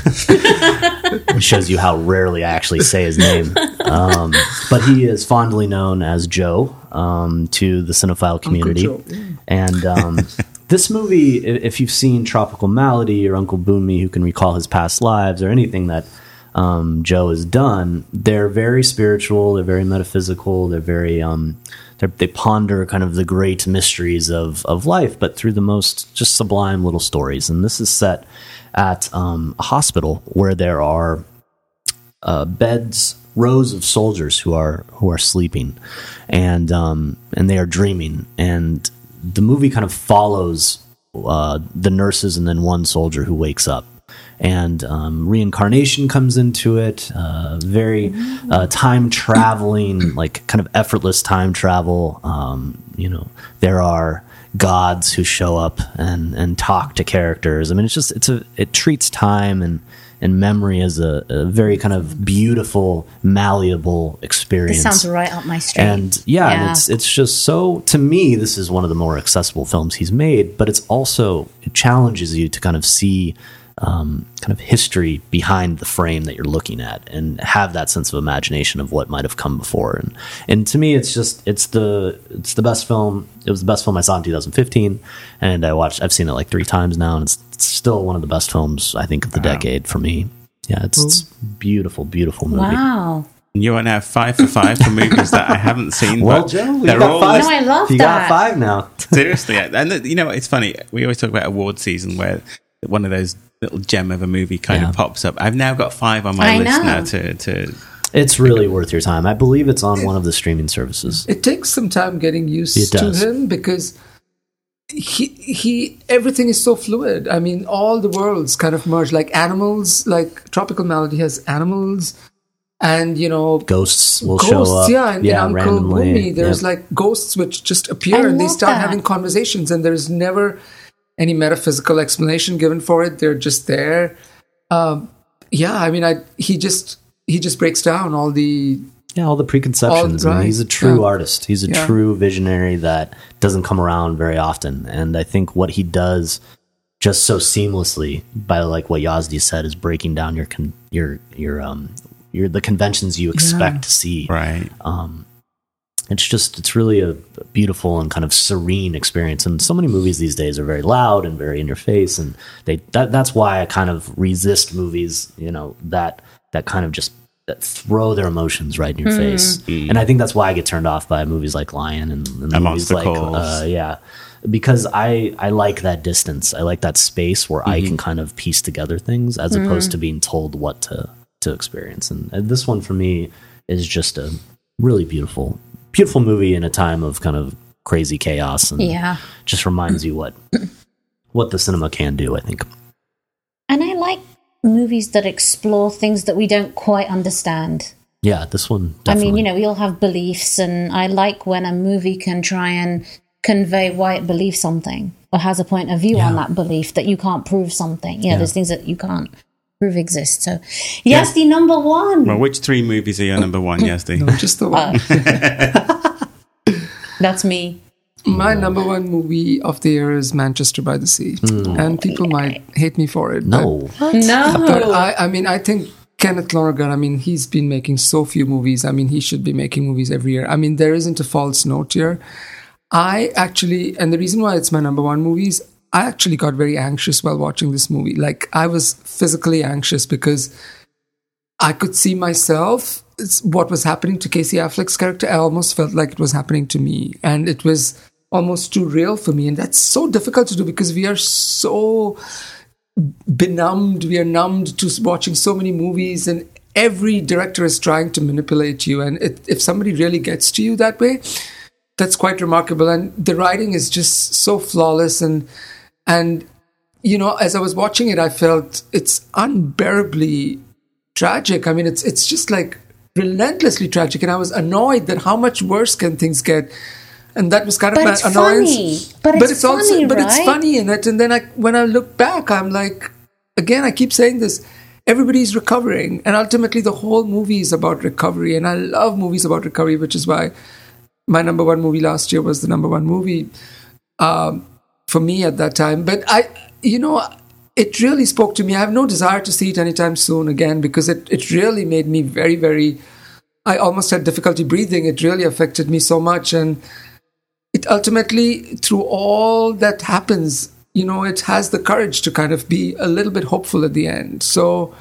It shows you how rarely I actually say his name. Um, but he is fondly known as Joe um, to the cinephile community. Joe. And um, this movie, i- if you've seen Tropical Malady or Uncle Boonmee, who can recall his past lives, or anything that um, Joe has done, they're very spiritual, they're very metaphysical, they're very um, they're, they ponder kind of the great mysteries of of life, but through the most just sublime little stories. And this is set at um, a hospital where there are uh, beds, rows of soldiers who are who are sleeping, and um, and they are dreaming. And the movie kind of follows uh, the nurses and then one soldier who wakes up. And um, reincarnation comes into it. Uh, very uh, time traveling, like kind of effortless time travel. Um, you know, there are gods who show up and and talk to characters. I mean, it's just it's a it treats time and and memory as a, a very kind of beautiful, malleable experience. This sounds right up my street. And yeah, Yeah. And it's it's just so, to me, this is one of the more accessible films he's made, but it's also, it challenges you to kind of see um, kind of history behind the frame that you're looking at and have that sense of imagination of what might have come before. And and to me, it's just, it's the it's the best film. It was the best film I saw in two thousand fifteen, and I watched, I've seen it like three times now, and it's, it's still one of the best films, I think, of the Wow. decade for me. Yeah, it's, it's beautiful, beautiful movie. Wow. You are now five for five for movies that I haven't seen. Well, but Joe, we they're got all five. No, I love you that. got five now. seriously. And uh, you know, it's funny. We always talk about award season where one of those little gem of a movie kind Yeah. of pops up. I've now got five on my I list know. now to to. It's really worth your time. I believe it's on one of the streaming services. It takes some time getting used It to does. him because he he everything is so fluid. I mean, all the worlds kind of merge. Like animals, like Tropical Malady has animals, and you know Ghosts will ghosts. show up. Yeah, and in Uncle randomly. Boonmee, there's Yep. like ghosts which just appear I and they love start that. having conversations, and there's never any metaphysical explanation given for it. They're just there. Um, yeah, I mean, I he just he just breaks down all the Yeah, all the preconceptions. All- I mean, he's a true right, artist. He's a yeah. true visionary that doesn't come around very often. And I think what he does just so seamlessly, by like what Yazdi said, is breaking down your con- your your um your the conventions you expect to see. Right. Um, it's just it's really a beautiful and kind of serene experience. And so many movies these days are very loud and very in your face, and they that that's why I kind of resist movies, you know, that that kind of just that throw their emotions right in your face. And I think that's why I get turned off by movies like Lion and, and movies Monster like Calls. uh, yeah, because I I like that distance. I like that space where I can kind of piece together things as opposed to being told what to to experience. And, and this one for me is just a really beautiful beautiful movie in a time of kind of crazy chaos, and Yeah. just reminds you what what the cinema can do, I think. And I like movies that explore things that we don't quite understand. Yeah, this one I definitely. mean, you know, we all have beliefs, and I like when a movie can try and convey why it believes something or has a point of view Yeah. on that belief that you can't prove something. You know, Yeah. there's things that you can't prove exist. So, yes, the number one. Well, which three movies are your number one, Yazdi? No, just the one. That's me. My number one movie of the year is Manchester by the Sea. And people might hate me for it. No. No. But, but I, I mean, I think Kenneth Lonergan, I mean, he's been making so few movies. I mean, he should be making movies every year. I mean, there isn't a false note here. I actually, and the reason why it's my number one movie is I actually got very anxious while watching this movie. Like, I was physically anxious because I could see myself, it's what was happening to Casey Affleck's character. I almost felt like it was happening to me. And it was almost too real for me. And that's so difficult to do because we are so benumbed, we are numbed to watching so many movies, and every director is trying to manipulate you. And it, if somebody really gets to you that way, that's quite remarkable. And the writing is just so flawless. And, and you know, as I was watching it, I felt it's unbearably tragic. I mean, it's it's just like relentlessly tragic. And I was annoyed that how much worse can things get. And that was kind of But my it's annoyance. funny. But it's also, funny, but it's right? funny in it. And then I, when I look back, I'm like, again, I keep saying this. Everybody's recovering, and ultimately, the whole movie is about recovery. And I love movies about recovery, which is why my number one movie last year was the number one movie um, for me at that time. But I, you know, it really spoke to me. I have no desire to see it anytime soon again because it it really made me very, very. I almost had difficulty breathing. It really affected me so much, and it ultimately, through all that happens, you know, it has the courage to kind of be a little bit hopeful at the end. So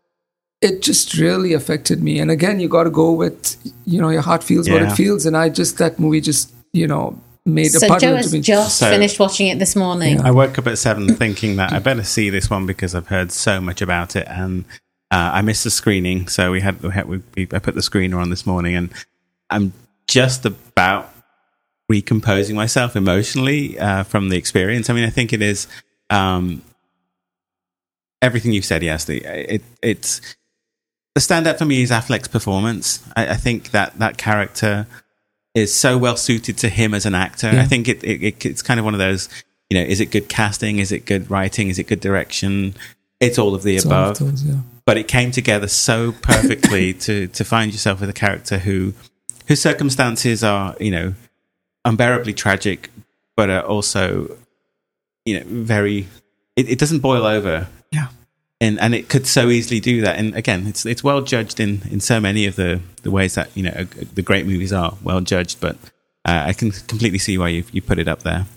it just really affected me. And again, you got to go with, you know, your heart feels what Yeah. it feels. And I just, that movie just, you know, made a So puddle Joe into has me. just So- finished watching it this morning. Yeah. I woke up at seven thinking that I better see this one because I've heard so much about it, and uh, I missed the screening. So we had, we had we, we, I put the screener on this morning, and I'm just about recomposing myself emotionally uh, from the experience. I mean, I think it is um, everything you've said, Yazdi. It, it's the standout for me is Affleck's performance. I, I think that that character is so well suited to him as an actor. Yeah. I think it, it, it it's kind of one of those, you know, is it good casting? Is it good writing? Is it good direction? It's all of the It's all above. of those, yeah. But it came together so perfectly to to find yourself with a character who whose circumstances are, you know, unbearably tragic, but are also, you know, very. It, it doesn't boil over. Yeah. And and it could so easily do that. And again, it's it's well judged in, in so many of the, the ways that, you know, the great movies are well judged. But uh, I can completely see why you you put it up there.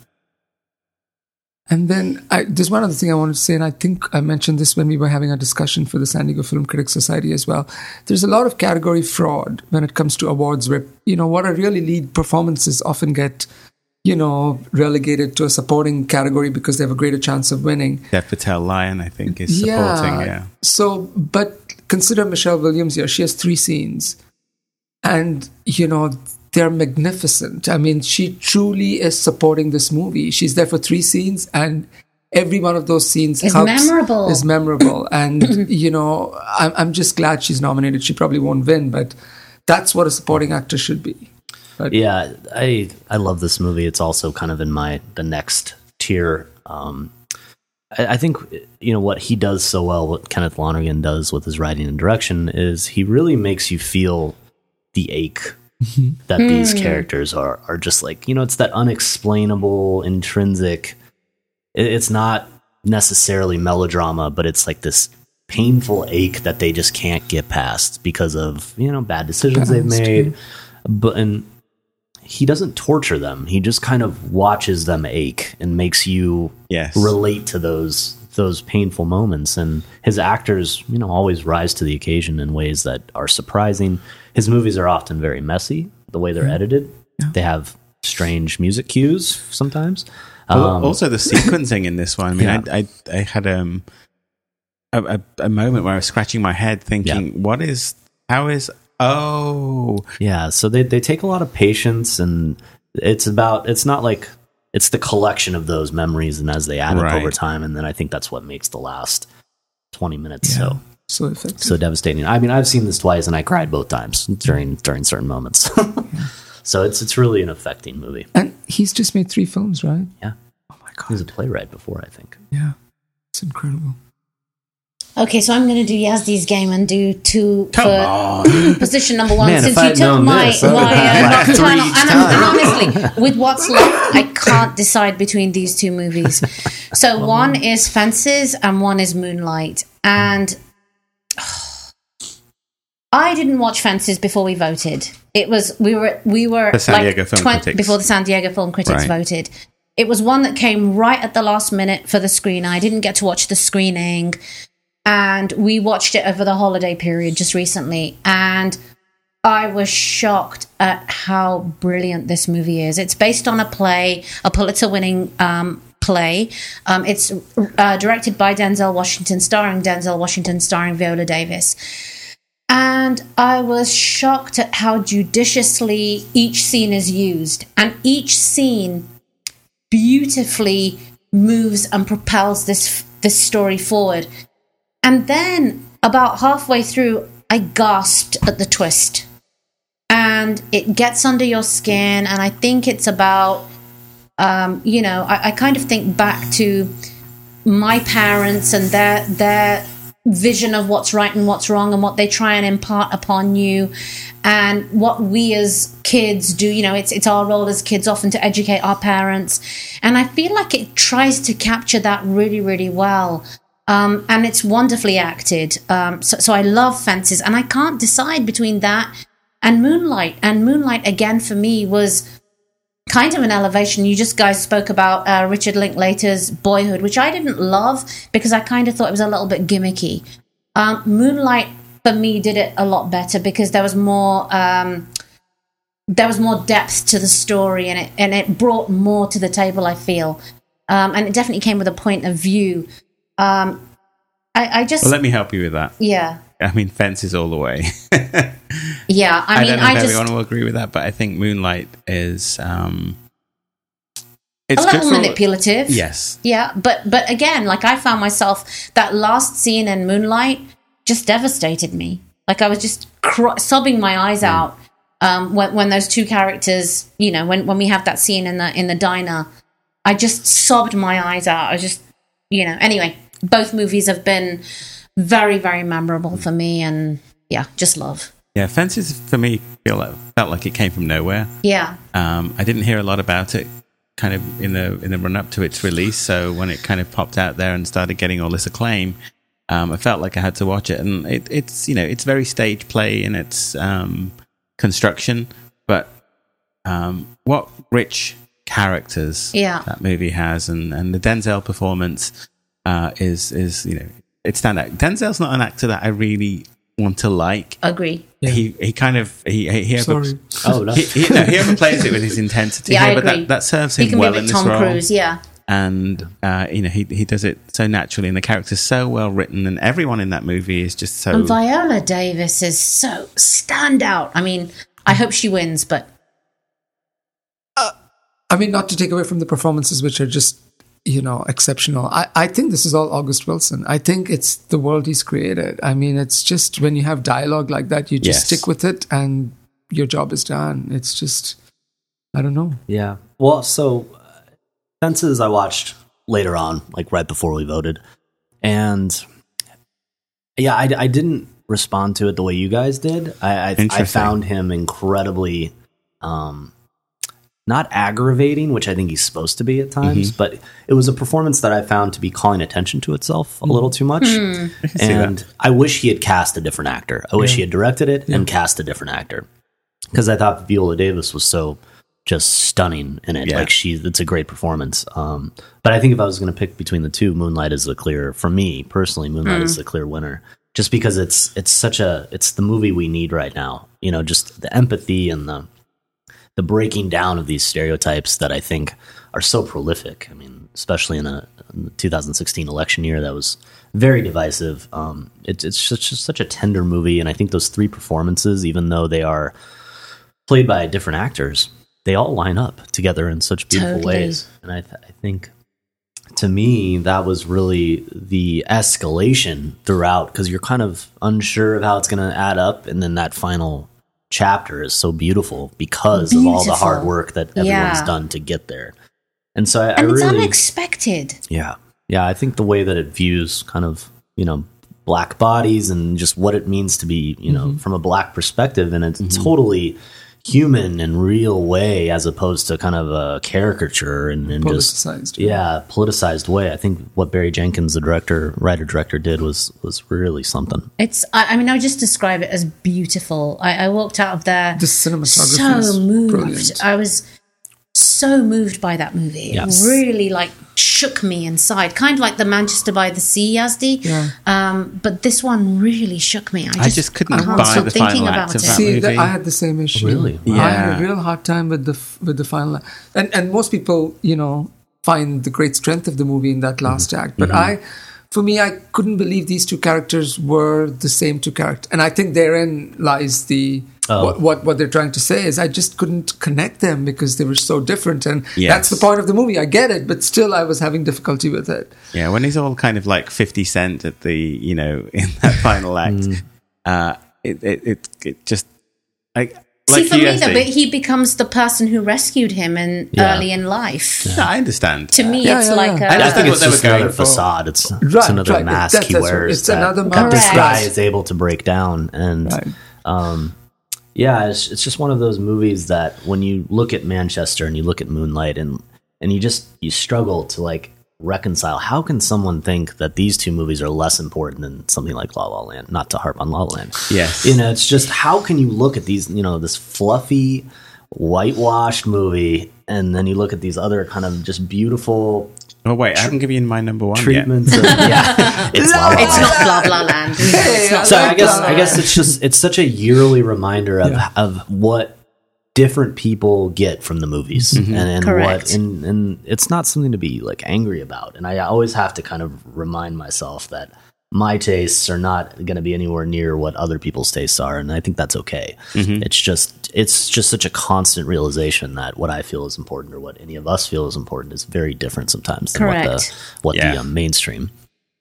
And then I, there's one other thing I wanted to say, and I think I mentioned this when we were having a discussion for the San Diego Film Critics Society as well. There's a lot of category fraud when it comes to awards where, you know, what are really lead performances often get, you know, relegated to a supporting category because they have a greater chance of winning. Dev Patel Lion, I think, is supporting. Yeah. So, but consider Michelle Williams here. She has three scenes. And, you know, they're magnificent. I mean, she truly is supporting this movie. She's there for three scenes, and every one of those scenes Is helps, memorable. Is memorable. And, you know, I'm, I'm just glad she's nominated. She probably won't win, but that's what a supporting actor should be. But, Yeah, I I love this movie. It's also kind of in my the next tier. Um, I, I think you know what he does so well. What Kenneth Lonergan does with his writing and direction is he really makes you feel the ache that these characters are are just like, you know, it's that unexplainable, intrinsic. It, it's not necessarily melodrama, but it's like this painful ache that they just can't get past because of, you know, bad decisions they've That's made. true. But and he doesn't torture them. He just kind of watches them ache and makes you Yes. relate to those those painful moments. And his actors, you know, always rise to the occasion in ways that are surprising. His movies are often very messy, the way they're edited. They have strange music cues sometimes. Al- Um, also, the sequencing in this one. I mean, Yeah. I, I I had um a, a a moment where I was scratching my head, thinking, Yeah. "What is? How is? Oh, Yeah, so they they take a lot of patience, and it's about it's not like it's the collection of those memories, and as they add up Right. over time, and then I think that's what makes the last twenty minutes Yeah. so So effective. so devastating. I mean, I've seen this twice, and I cried both times during during certain moments. So it's it's really an affecting movie. and he's just made three films, right? Yeah. Oh my He was a playwright before, I think. Yeah, it's incredible. Okay, so I'm going to do Yazdi's game and do two Come for on. position number one. Man, Since if you I'd took known my, this, I would've my had uh, like three nocturnal, each and, time. and honestly, with what's left, I can't decide between these two movies. So one is Fences and one is Moonlight. And oh, I didn't watch Fences before we voted. It was we were we were The San like Diego Film twen- Critics. before the San Diego Film Critics Right. voted. It was one that came right at the last minute for the screen. I didn't get to watch the screening. And we watched it over the holiday period just recently. And I was shocked at how brilliant this movie is. It's based on a play, a Pulitzer-winning um, play. Um, it's uh, directed by Denzel Washington, starring Denzel Washington, starring Viola Davis. And I was shocked at how judiciously each scene is used. And each scene beautifully moves and propels this this story forward. And then about halfway through, I gasped at the twist. And it gets under your skin. And I think it's about, um, you know, I, I kind of think back to my parents and their their vision of what's right and what's wrong and what they try and impart upon you, and what we as kids do. You know, it's it's our role as kids often to educate our parents. And I feel like it tries to capture that really, really well. Um, and it's wonderfully acted. Um, so, so I love Fences, and I can't decide between that and Moonlight. And Moonlight, again, for me, was kind of an elevation. You just guys spoke about uh, Richard Linklater's Boyhood, which I didn't love because I kind of thought it was a little bit gimmicky. Um, Moonlight, for me, did it a lot better because there was more... Um, there was more depth to the story, and it and it brought more to the table, I feel. Um, and it definitely came with a point of view. Um, I, I just... Well, let me help you with that. Yeah. I mean, Fences all the way. Yeah, I I, mean, don't know I if just... everyone will agree with that, but I think Moonlight is... Um, it's a good little for all- manipulative. Yes. Yeah, but but again, like I found myself, that last scene in Moonlight just devastated me. Like I was just cr- sobbing my eyes Mm. out um, when when those two characters, you know, when, when we have that scene in the in the diner. I just sobbed my eyes out. I just, you know, anyway, both movies have been very, very memorable for me, and yeah, just love. Yeah, Fences for me feel like, felt like it came from nowhere. Yeah. Um, I didn't hear a lot about it kind of in the in the run up to its release, so when it kind of popped out there and started getting all this acclaim, um, I felt like I had to watch it. And it, it's, you know, it's very stage play in its um, construction, but um, what rich characters Yeah. that movie has, and, and the Denzel performance uh, is is you know, it's stand out. Denzel's not an actor that I really want to like. Agree. Yeah. He he kind of he he, he Sorry. over, Oh, no. he, he, no, he overplays it with his intensity. Yeah, I here, but agree. that, that serves He him can well be in with this Tom role. Cruise, yeah. And uh, you know, he he does it so naturally, and the character's so well written, and everyone in that movie is just so. And Viola Davis is so standout. I mean, I hope she wins, but I mean, not to take away from the performances, which are just, you know, exceptional. I, I think this is all August Wilson. I think it's the world he's created. I mean, it's just when you have dialogue like that, you just Yes. stick with it and your job is done. It's just, I don't know. Yeah. Well, so uh, Fences I watched later on, like right before we voted. And yeah, I, I didn't respond to it the way you guys did. I, I, I Interesting. found him incredibly, um, not aggravating, which I think he's supposed to be at times, Mm-hmm. but it was a performance that I found to be calling attention to itself a little too much. see And that. I wish he had cast a different actor. I wish he had directed it and cast a different actor. Because I thought Viola Davis was so just stunning in it. Yeah. Like she, it's a great performance. Um, but I think if I was going to pick between the two, Moonlight is the clear, for me personally, Moonlight is the clear winner. Just because it's it's such a, it's the movie we need right now. You know, just the empathy and the the breaking down of these stereotypes that I think are so prolific. I mean, especially in a in the two thousand sixteen election year that was very divisive. Um, it's it's such, such a tender movie, and I think those three performances, even though they are played by different actors, they all line up together in such beautiful Totally. ways. And I, th- I think, to me, that was really the escalation throughout, because you're kind of unsure of how it's going to add up, and then that final chapter is so beautiful because of all the hard Beautiful. work that everyone's Yeah. done to get there. And so I, and I it's really, unexpected. yeah, yeah. I think the way that it views kind of, you know, black bodies and just what it means to be, you know, mm-hmm. from a black perspective, and it's mm-hmm. totally human and real way, as opposed to kind of a caricature and, and politicized, just yeah, politicized way. I think what Barry Jenkins, the director, writer director, did was was really something. It's, I, I mean, I would just describe it as beautiful. I, I walked out of there the cinematography so moved. Brilliant. I was so moved by that movie. Yes. It really like shook me inside, kind of like the Manchester by the Sea, Yazdi. Yeah. Um, but this one really shook me. I just, I just couldn't I can't buy stop the thinking final about act of it. that See, movie. that I had the same issue. Really? I had Yeah. a real hard time with the f- with the final act. And and most people, you know, find the great strength of the movie in that last Mm-hmm. act. But I, for me, I couldn't believe these two characters were the same two characters. And I think therein lies the Oh. what, what what they're trying to say is I just couldn't connect them because they were so different. And Yes. that's the point of the movie. I get it, but still, I was having difficulty with it. Yeah, when he's all kind of like fifty Cent at the, you know, in that final act, uh, it, it, it, it just, like, See, like for you, me, Esty. though, but he becomes the person who rescued him in Yeah. early in life. No, I understand. To me, Yeah, it's yeah, like yeah. a, I I think what it's they were just going another for. facade. It's, it's Right, another right. mask That's- he that's right. wears. It's that, another that this mask. guy Correct. is able to break down. And Right. um, yeah, it's, it's just one of those movies that when you look at Manchester and you look at Moonlight, and and you just you struggle to like reconcile. How can someone think that these two movies are less important than something like La La Land? Not to harp on La La Land. Yes. You know, it's just how can you look at these, you know, this fluffy, whitewashed movie, and then you look at these other kind of just beautiful Oh, wait, I haven't given you my number one treatments of, yeah, it's La La it's Land. not blah blah land. We know it's not So blah, I guess blah, I guess it's just it's such a yearly reminder of Yeah. of what different people get from the movies, and, and Correct. what and and it's not something to be like angry about. And I always have to kind of remind myself that my tastes are not going to be anywhere near what other people's tastes are, and I think that's okay. It's just it's just such a constant realization that what I feel is important or what any of us feel is important is very different sometimes than what the Correct. what Yeah. the um, mainstream.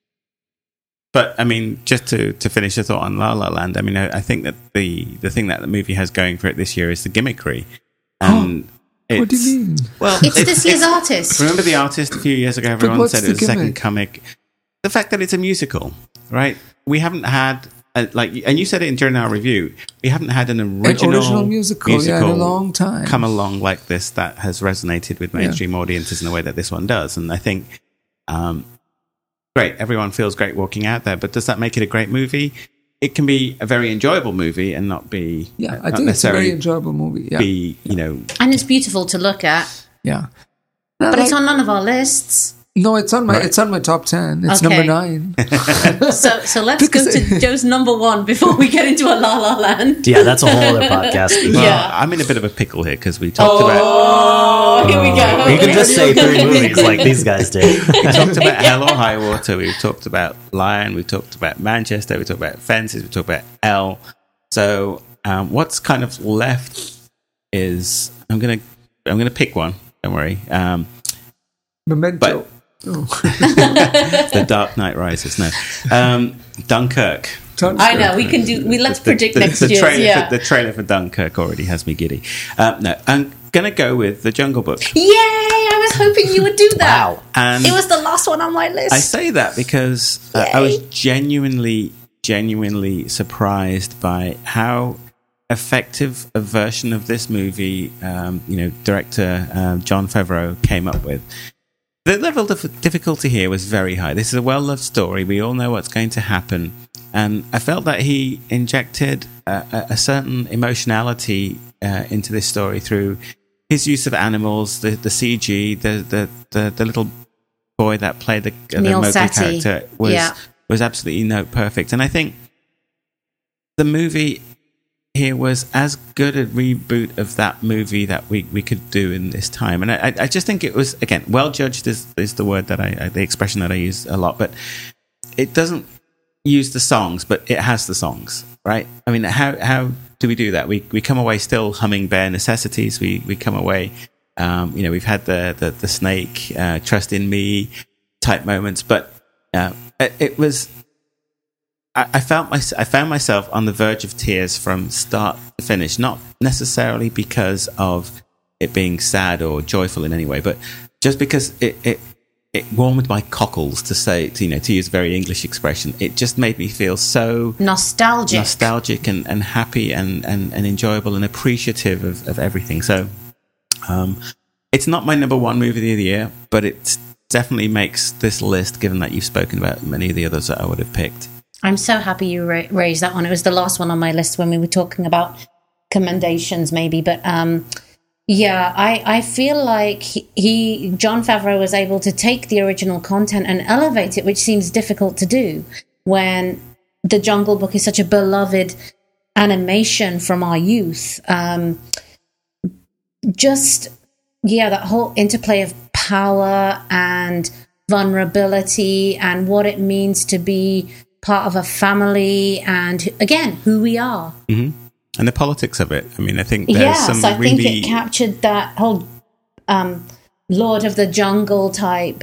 But I mean, just to, to finish the thought on La La Land, I mean, I, I think that the, the thing that the movie has going for it this year is the gimmickry. And What do it's- you mean? Well, It's this year's artist. Remember The Artist a few years ago? Everyone what's said the it was a second gimmick? comic. The fact that it's a musical, right? We haven't had, a, like, and you said it during our review, we haven't had an original, An original musical, yeah, in a long time. come along like this that has resonated with mainstream audiences in the way that this one does. And I think, um, great, everyone feels great walking out there, but does that make it a great movie? It can be a very enjoyable movie and not be, Yeah, not I think it's a necessarily very enjoyable movie. Yeah, be, you know, And it's beautiful to look at. yeah. But it's on none of our lists. No, it's on my Right. it's on my top ten. It's Okay. number nine. So so let's go Because- to Joe's number one before we get into a La La Land. Yeah, that's a whole other podcast. well, Yeah. I'm in a bit of a pickle here because we talked about Oh, here we go. You can just say three movies like these guys did. we talked about Hell or High Water. We've talked about Lion. We've talked about Manchester. We talked about Fences. We talked about Elle. So um, what's kind of left is I'm gonna I'm gonna pick one. Don't worry. Um, Memento. But- the Dark Knight Rises. No, um, Dunkirk. Dunkirk. I know, we can do we let's The- predict the, next the year. trailer Yeah. for, the trailer for Dunkirk already has me giddy. Um, no, I'm gonna go with The Jungle Book. Yay! I was hoping you would do that. Wow. And It was the last one on my list. I say that because uh, I was Yay. genuinely, genuinely surprised by how effective a version of this movie, um, you know, director um, Jon Favreau came up with. The level of difficulty here was very high. This is a well-loved story. We all know what's going to happen. And I felt that he injected a, a, a certain emotionality uh, into this story through his use of animals, the, the C G, the, the, the, the little boy that played the, the Neil Mowgli Sethi. character was, Yeah. was absolutely note perfect. And I think the movie here was as good a reboot of that movie that we, we could do in this time. And I, I just think it was, again, well judged is, is the word that I, the expression that I use a lot, but it doesn't use the songs, but it has the songs, right? I mean, how, how do we do that? We, we come away still humming Bare Necessities. We, we come away, um, you know, we've had the, the, the Snake, uh, Trust in Me type moments, but, uh, it, it was, I found my, I found myself on the verge of tears from start to finish, not necessarily because of it being sad or joyful in any way, but just because it, it it warmed my cockles to say, to, you know, to use a very English expression. It just made me feel so nostalgic, nostalgic, and, and happy, and, and, and enjoyable, and appreciative of, of everything. So, um, it's not my number one movie of the year, but it definitely makes this list, given that you've spoken about many of the others that I would have picked. I'm so happy you ra- raised that one. It was the last one on my list when we were talking about commendations, maybe, but um. Yeah, I, I feel like he, he, Jon Favreau was able to take the original content and elevate it, which seems difficult to do when The Jungle Book is such a beloved animation from our youth. Um, just, yeah, that whole interplay of power and vulnerability and what it means to be part of a family and, again, who we are. Mm-hmm. And the politics of it. I mean, I think there's yes, some I really... think it captured that whole um, Lord of the Jungle type.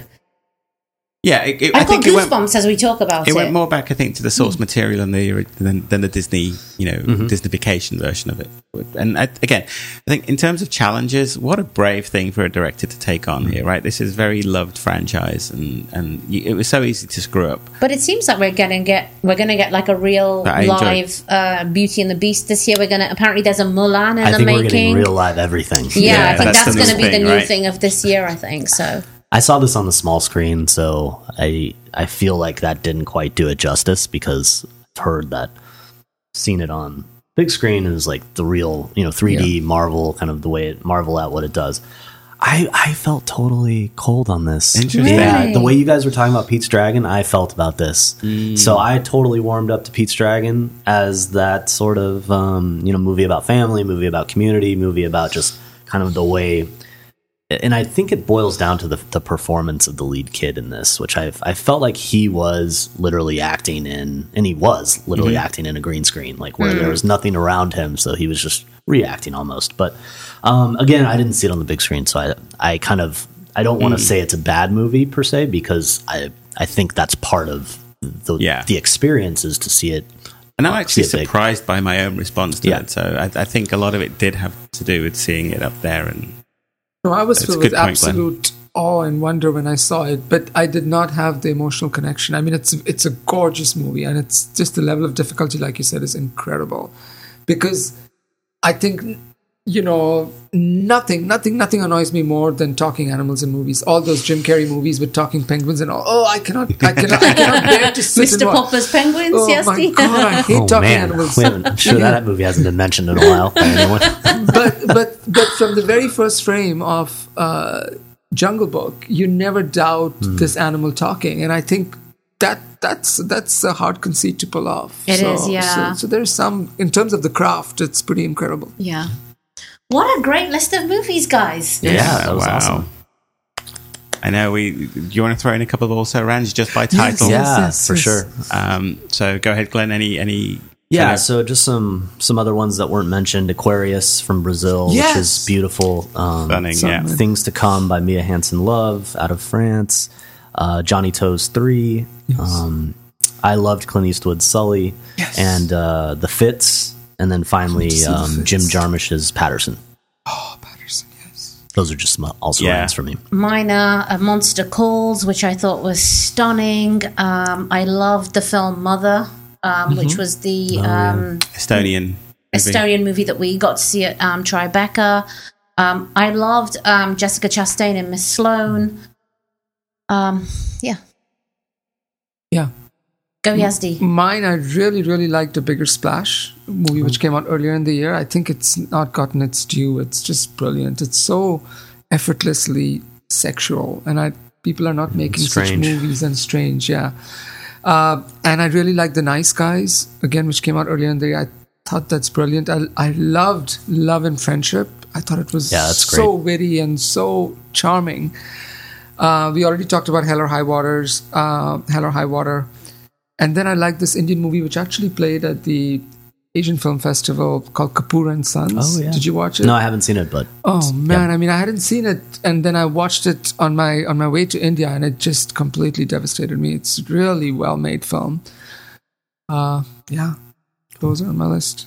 Yeah, it, it, I've I got think goosebumps it went, as we talk about it. It went more back, I think, to the source mm. material than the than, than the Disney, you know, mm-hmm. Disneyfication version of it. And I, again, I think in terms of challenges, what a brave thing for a director to take on here, right? This is a very loved franchise, and and you, it was so easy to screw up. But it seems like we're gonna get we're gonna get like a real live uh, Beauty and the Beast this year. We're gonna apparently there's a Mulan in I the think making. We're getting real live everything. Yeah, yeah I think that's, that's going to be thing, the new right? thing of this year. I think so. I saw this on the small screen, so I I feel like that didn't quite do it justice, because I've heard that seen it on big screen is like the real, you know, three D yeah. Marvel, kind of the way it Marvel at what it does. I, I felt totally cold on this. Interesting. Yeah, the way you guys were talking about Pete's Dragon, I felt about this. Mm. So I totally warmed up to Pete's Dragon as that sort of um, you know, movie about family, movie about community, movie about just kind of the way. And I think it boils down to the, the performance of the lead kid in this, which I I felt like he was literally acting in, and he was literally mm-hmm. acting in a green screen, like where mm. there was nothing around him, so he was just reacting almost. But um, again, I didn't see it on the big screen, so I I kind of I don't want to mm. say it's a bad movie per se, because I I think that's part of the yeah. the experience is to see it. And I'm actually surprised big. by my own response to yeah. it. So I, I think a lot of it did have to do with seeing it up there. And no, I was filled with point, absolute Glenn. awe and wonder when I saw it, but I did not have the emotional connection. I mean, it's it's a gorgeous movie, and it's just the level of difficulty, like you said, is incredible. Because I think, you know, nothing, nothing, nothing annoys me more than talking animals in movies. All those Jim Carrey movies with talking penguins and all. Oh, I cannot, I cannot, I cannot bear to sit Mister and watch. Popper's Penguins, oh, yes. my God, I hate oh, talking man. animals. I'm sure that movie hasn't been mentioned in a while by anyone. but but but from the very first frame of uh, Jungle Book, you never doubt mm. this animal talking, and I think that that's that's a hard conceit to pull off. It so, is, yeah. So, so there's some, in terms of the craft, it's pretty incredible. Yeah. What a great list of movies, guys. Yeah, yeah that was wow. awesome. I know we. Do you want to throw in a couple of also Rands just by title? Yes, yeah, yes, for yes. sure. Um, so go ahead, Glenn. Any any. Yeah, kind of- so just some some other ones that weren't mentioned. Aquarius from Brazil, Yes. which is beautiful. Um, Stunning, yeah. Things to Come by Mia Hansen-Løve out of France. Uh, Johnny Toes three. Yes. Um, I loved Clint Eastwood's Sully. Yes. And uh, The Fits. And then finally see The um, Fits. Jim Jarmusch's Patterson. Oh, Patterson, yes. Those are just some also Yeah. Rands for me. Mine are A Monster Calls, which I thought was stunning. Um, I loved the film Mother, um, mm-hmm. which was the um, Estonian movie. Estonian movie that we got to see at um, Tribeca. Um, I loved um, Jessica Chastain and Miss Sloane. Um, yeah. Yeah. Go Yazdi. Mine, I really, really liked A Bigger Splash, a movie which came out earlier in the year. I think it's not gotten its due. It's just brilliant. It's so effortlessly sexual, and I people are not making strange. such movies, and strange, yeah. Uh, and I really like The Nice Guys, again, which came out earlier in the year. I thought that's brilliant. I, I loved Love and Friendship. I thought it was yeah, that's so great. witty and so charming. Uh, we already talked about Hell or High Waters, uh, Hell or High Water. And then I like this Indian movie which actually played at the Asian Film Festival called Kapoor and Sons. Oh, yeah. Did you watch it? No, I haven't seen it, but Oh man, yeah. I mean, I hadn't seen it, and then I watched it on my on my way to India, and it just completely devastated me. It's really well made film. Uh, yeah, those are on my list.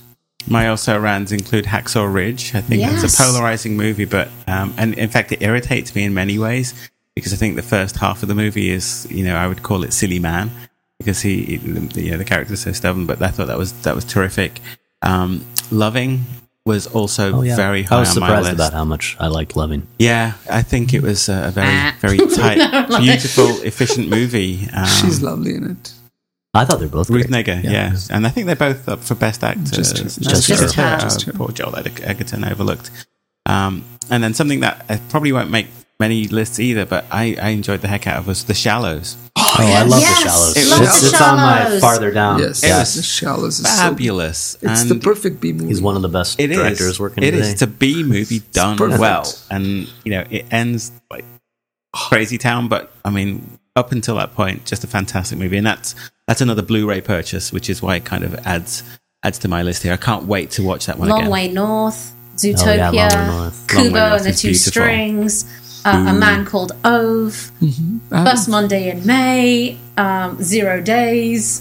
My also rans include Hacksaw Ridge. I think Yes. it's a polarizing movie, but um, and in fact, it irritates me in many ways because I think the first half of the movie is, you know, I would call it Silly Man because he, he you know, the character is so stubborn. But I thought that was that was terrific. Um, Loving was also Oh, yeah. very high I was on my surprised list. about how much I liked Loving. Yeah, I think it was a very, Ah. very tight, beautiful, efficient movie. Um, She's lovely in it. I thought they were both Ruth great. Negga, yeah. and I think they're both up for Best Actor. Just her. No, Just her. her. Just her. Poor Joel Ed- Egerton overlooked. Um, and then something that I probably won't make many lists either, but I, I enjoyed the heck out of was The Shallows. Oh, I love Yes. The Shallows. It Love It's, The it's on my Shallows. farther down. Yes, It yeah. was The Shallows is Fabulous. So, it's and the perfect B movie. He's one of the best it is. directors working It today. is. It's a B movie done perfect. well. And, you know, it ends like Crazy Town, but I mean, up until that point, just a fantastic movie. And that's that's another Blu-ray purchase, which is why it kind of adds adds to my list here. I can't wait to watch that one Long again. Way North, Oh, yeah, Zootopia, Long Way North. Long Way Kubo North and the is Two beautiful. Strings, uh, A Man Called Ove, I Bus Monday in May, um, Zero Days.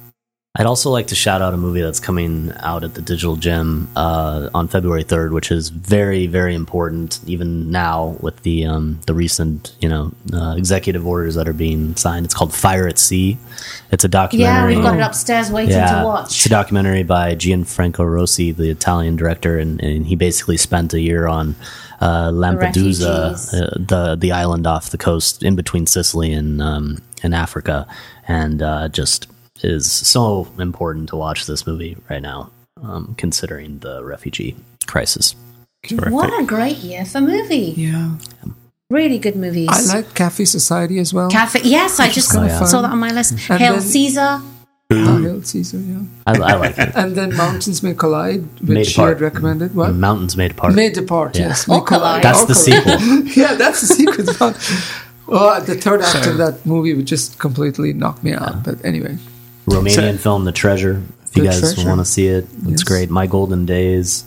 I'd also like to shout out a movie that's coming out at the Digital Gem uh, on February third, which is very, very important even now with the um, the recent, you know, uh, executive orders that are being signed. It's called Fire at Sea. It's a Yeah, documentary. we've got it upstairs waiting to It's watch. a documentary by Gianfranco Rossi, the Italian director, and, and he basically spent a year on uh, Lampedusa, refugees. uh, the the island off the coast in between Sicily and um, and Africa, and uh, just is so important to watch this movie right now, um, considering the refugee crisis. What a great year for movie. Yeah. Really good movies. I like Cafe Society as well. Cafe. Yes, I just kinda saw fun. that on my list. And Hail then- Caesar. Ah, Hail Caesar, yeah. I, I like it. And then Mountains May Collide, Made which you Apart. had recommended. What? Mountains Made Apart. May Depart, Yeah. yes. Or May Collide. Collide. That's Or the Collide. sequel. Yeah, that's the sequel. It's not- Oh, the third act of that movie would just completely knock me out. But anyway. Romanian film The Treasure. If you The guys Treasure. want to see it, it's Yes. great. My Golden Days.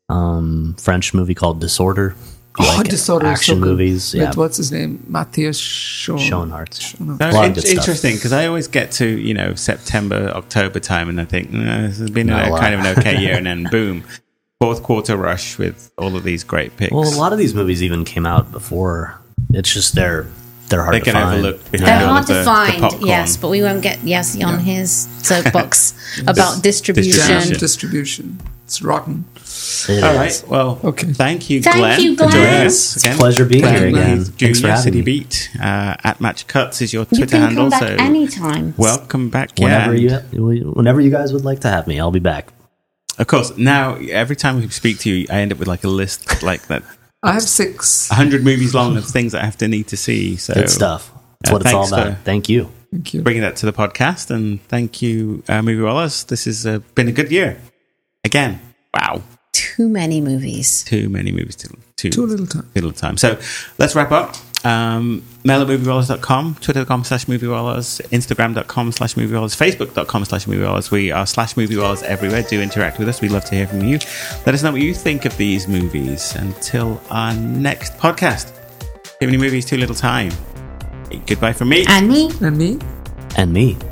Um, French movie called Disorder. You Oh, like Disorder is action so good. movies. With Yeah, what's his name? Matthias Schoen. Schoenhardt. Schoenhardt. That's A lot of in- good stuff. interesting because I always get to, you know, September, October time and I think, "Nah, this has been Not a, a lot." kind of an okay year. And then boom, fourth quarter rush with all of these great picks. Well, a lot of these movies even came out before. It's just they're they're hard They to can find. overlook behind They're all hard of the, to the find, popcorn. yes, but we won't get Yassi on his soapbox about Damn distribution. Distribution. distribution. It's rotten. It All is. right. Well, Okay. thank you, Thank Glenn, you, for joining Glenn. us It's a again. pleasure being Glenn here again. Lees, Thanks for Junior having City me. Beat uh, at Match Cuts is your You Twitter can handle. come back So anytime. welcome back. Whenever yeah. you whenever you guys would like to have me, I'll be back. Of course. Now, every time we speak to you, I end up with like a list like that, I have six. a hundred movies long of things I have to need to see. So Good stuff. That's uh, what it's all thanks about. for- Thank you. Thank you. bringing that to the podcast, and thank you, uh, Movie Wallers. This has uh, been a good year. Again, wow, Too many movies. too many movies, too, too, Too little time. little time. So let's wrap up. Um, mail at movie wallers dot com, twitter dot com slash movie wallers, instagram dot com slash movie wallers, facebook dot com slash movie wallers. We are slash movie wallers everywhere. Do interact with us. We'd love to hear from you. Let us know what you think of these movies. Until our next podcast. Too many movies, too little time. Goodbye from me. And me. And me? And me.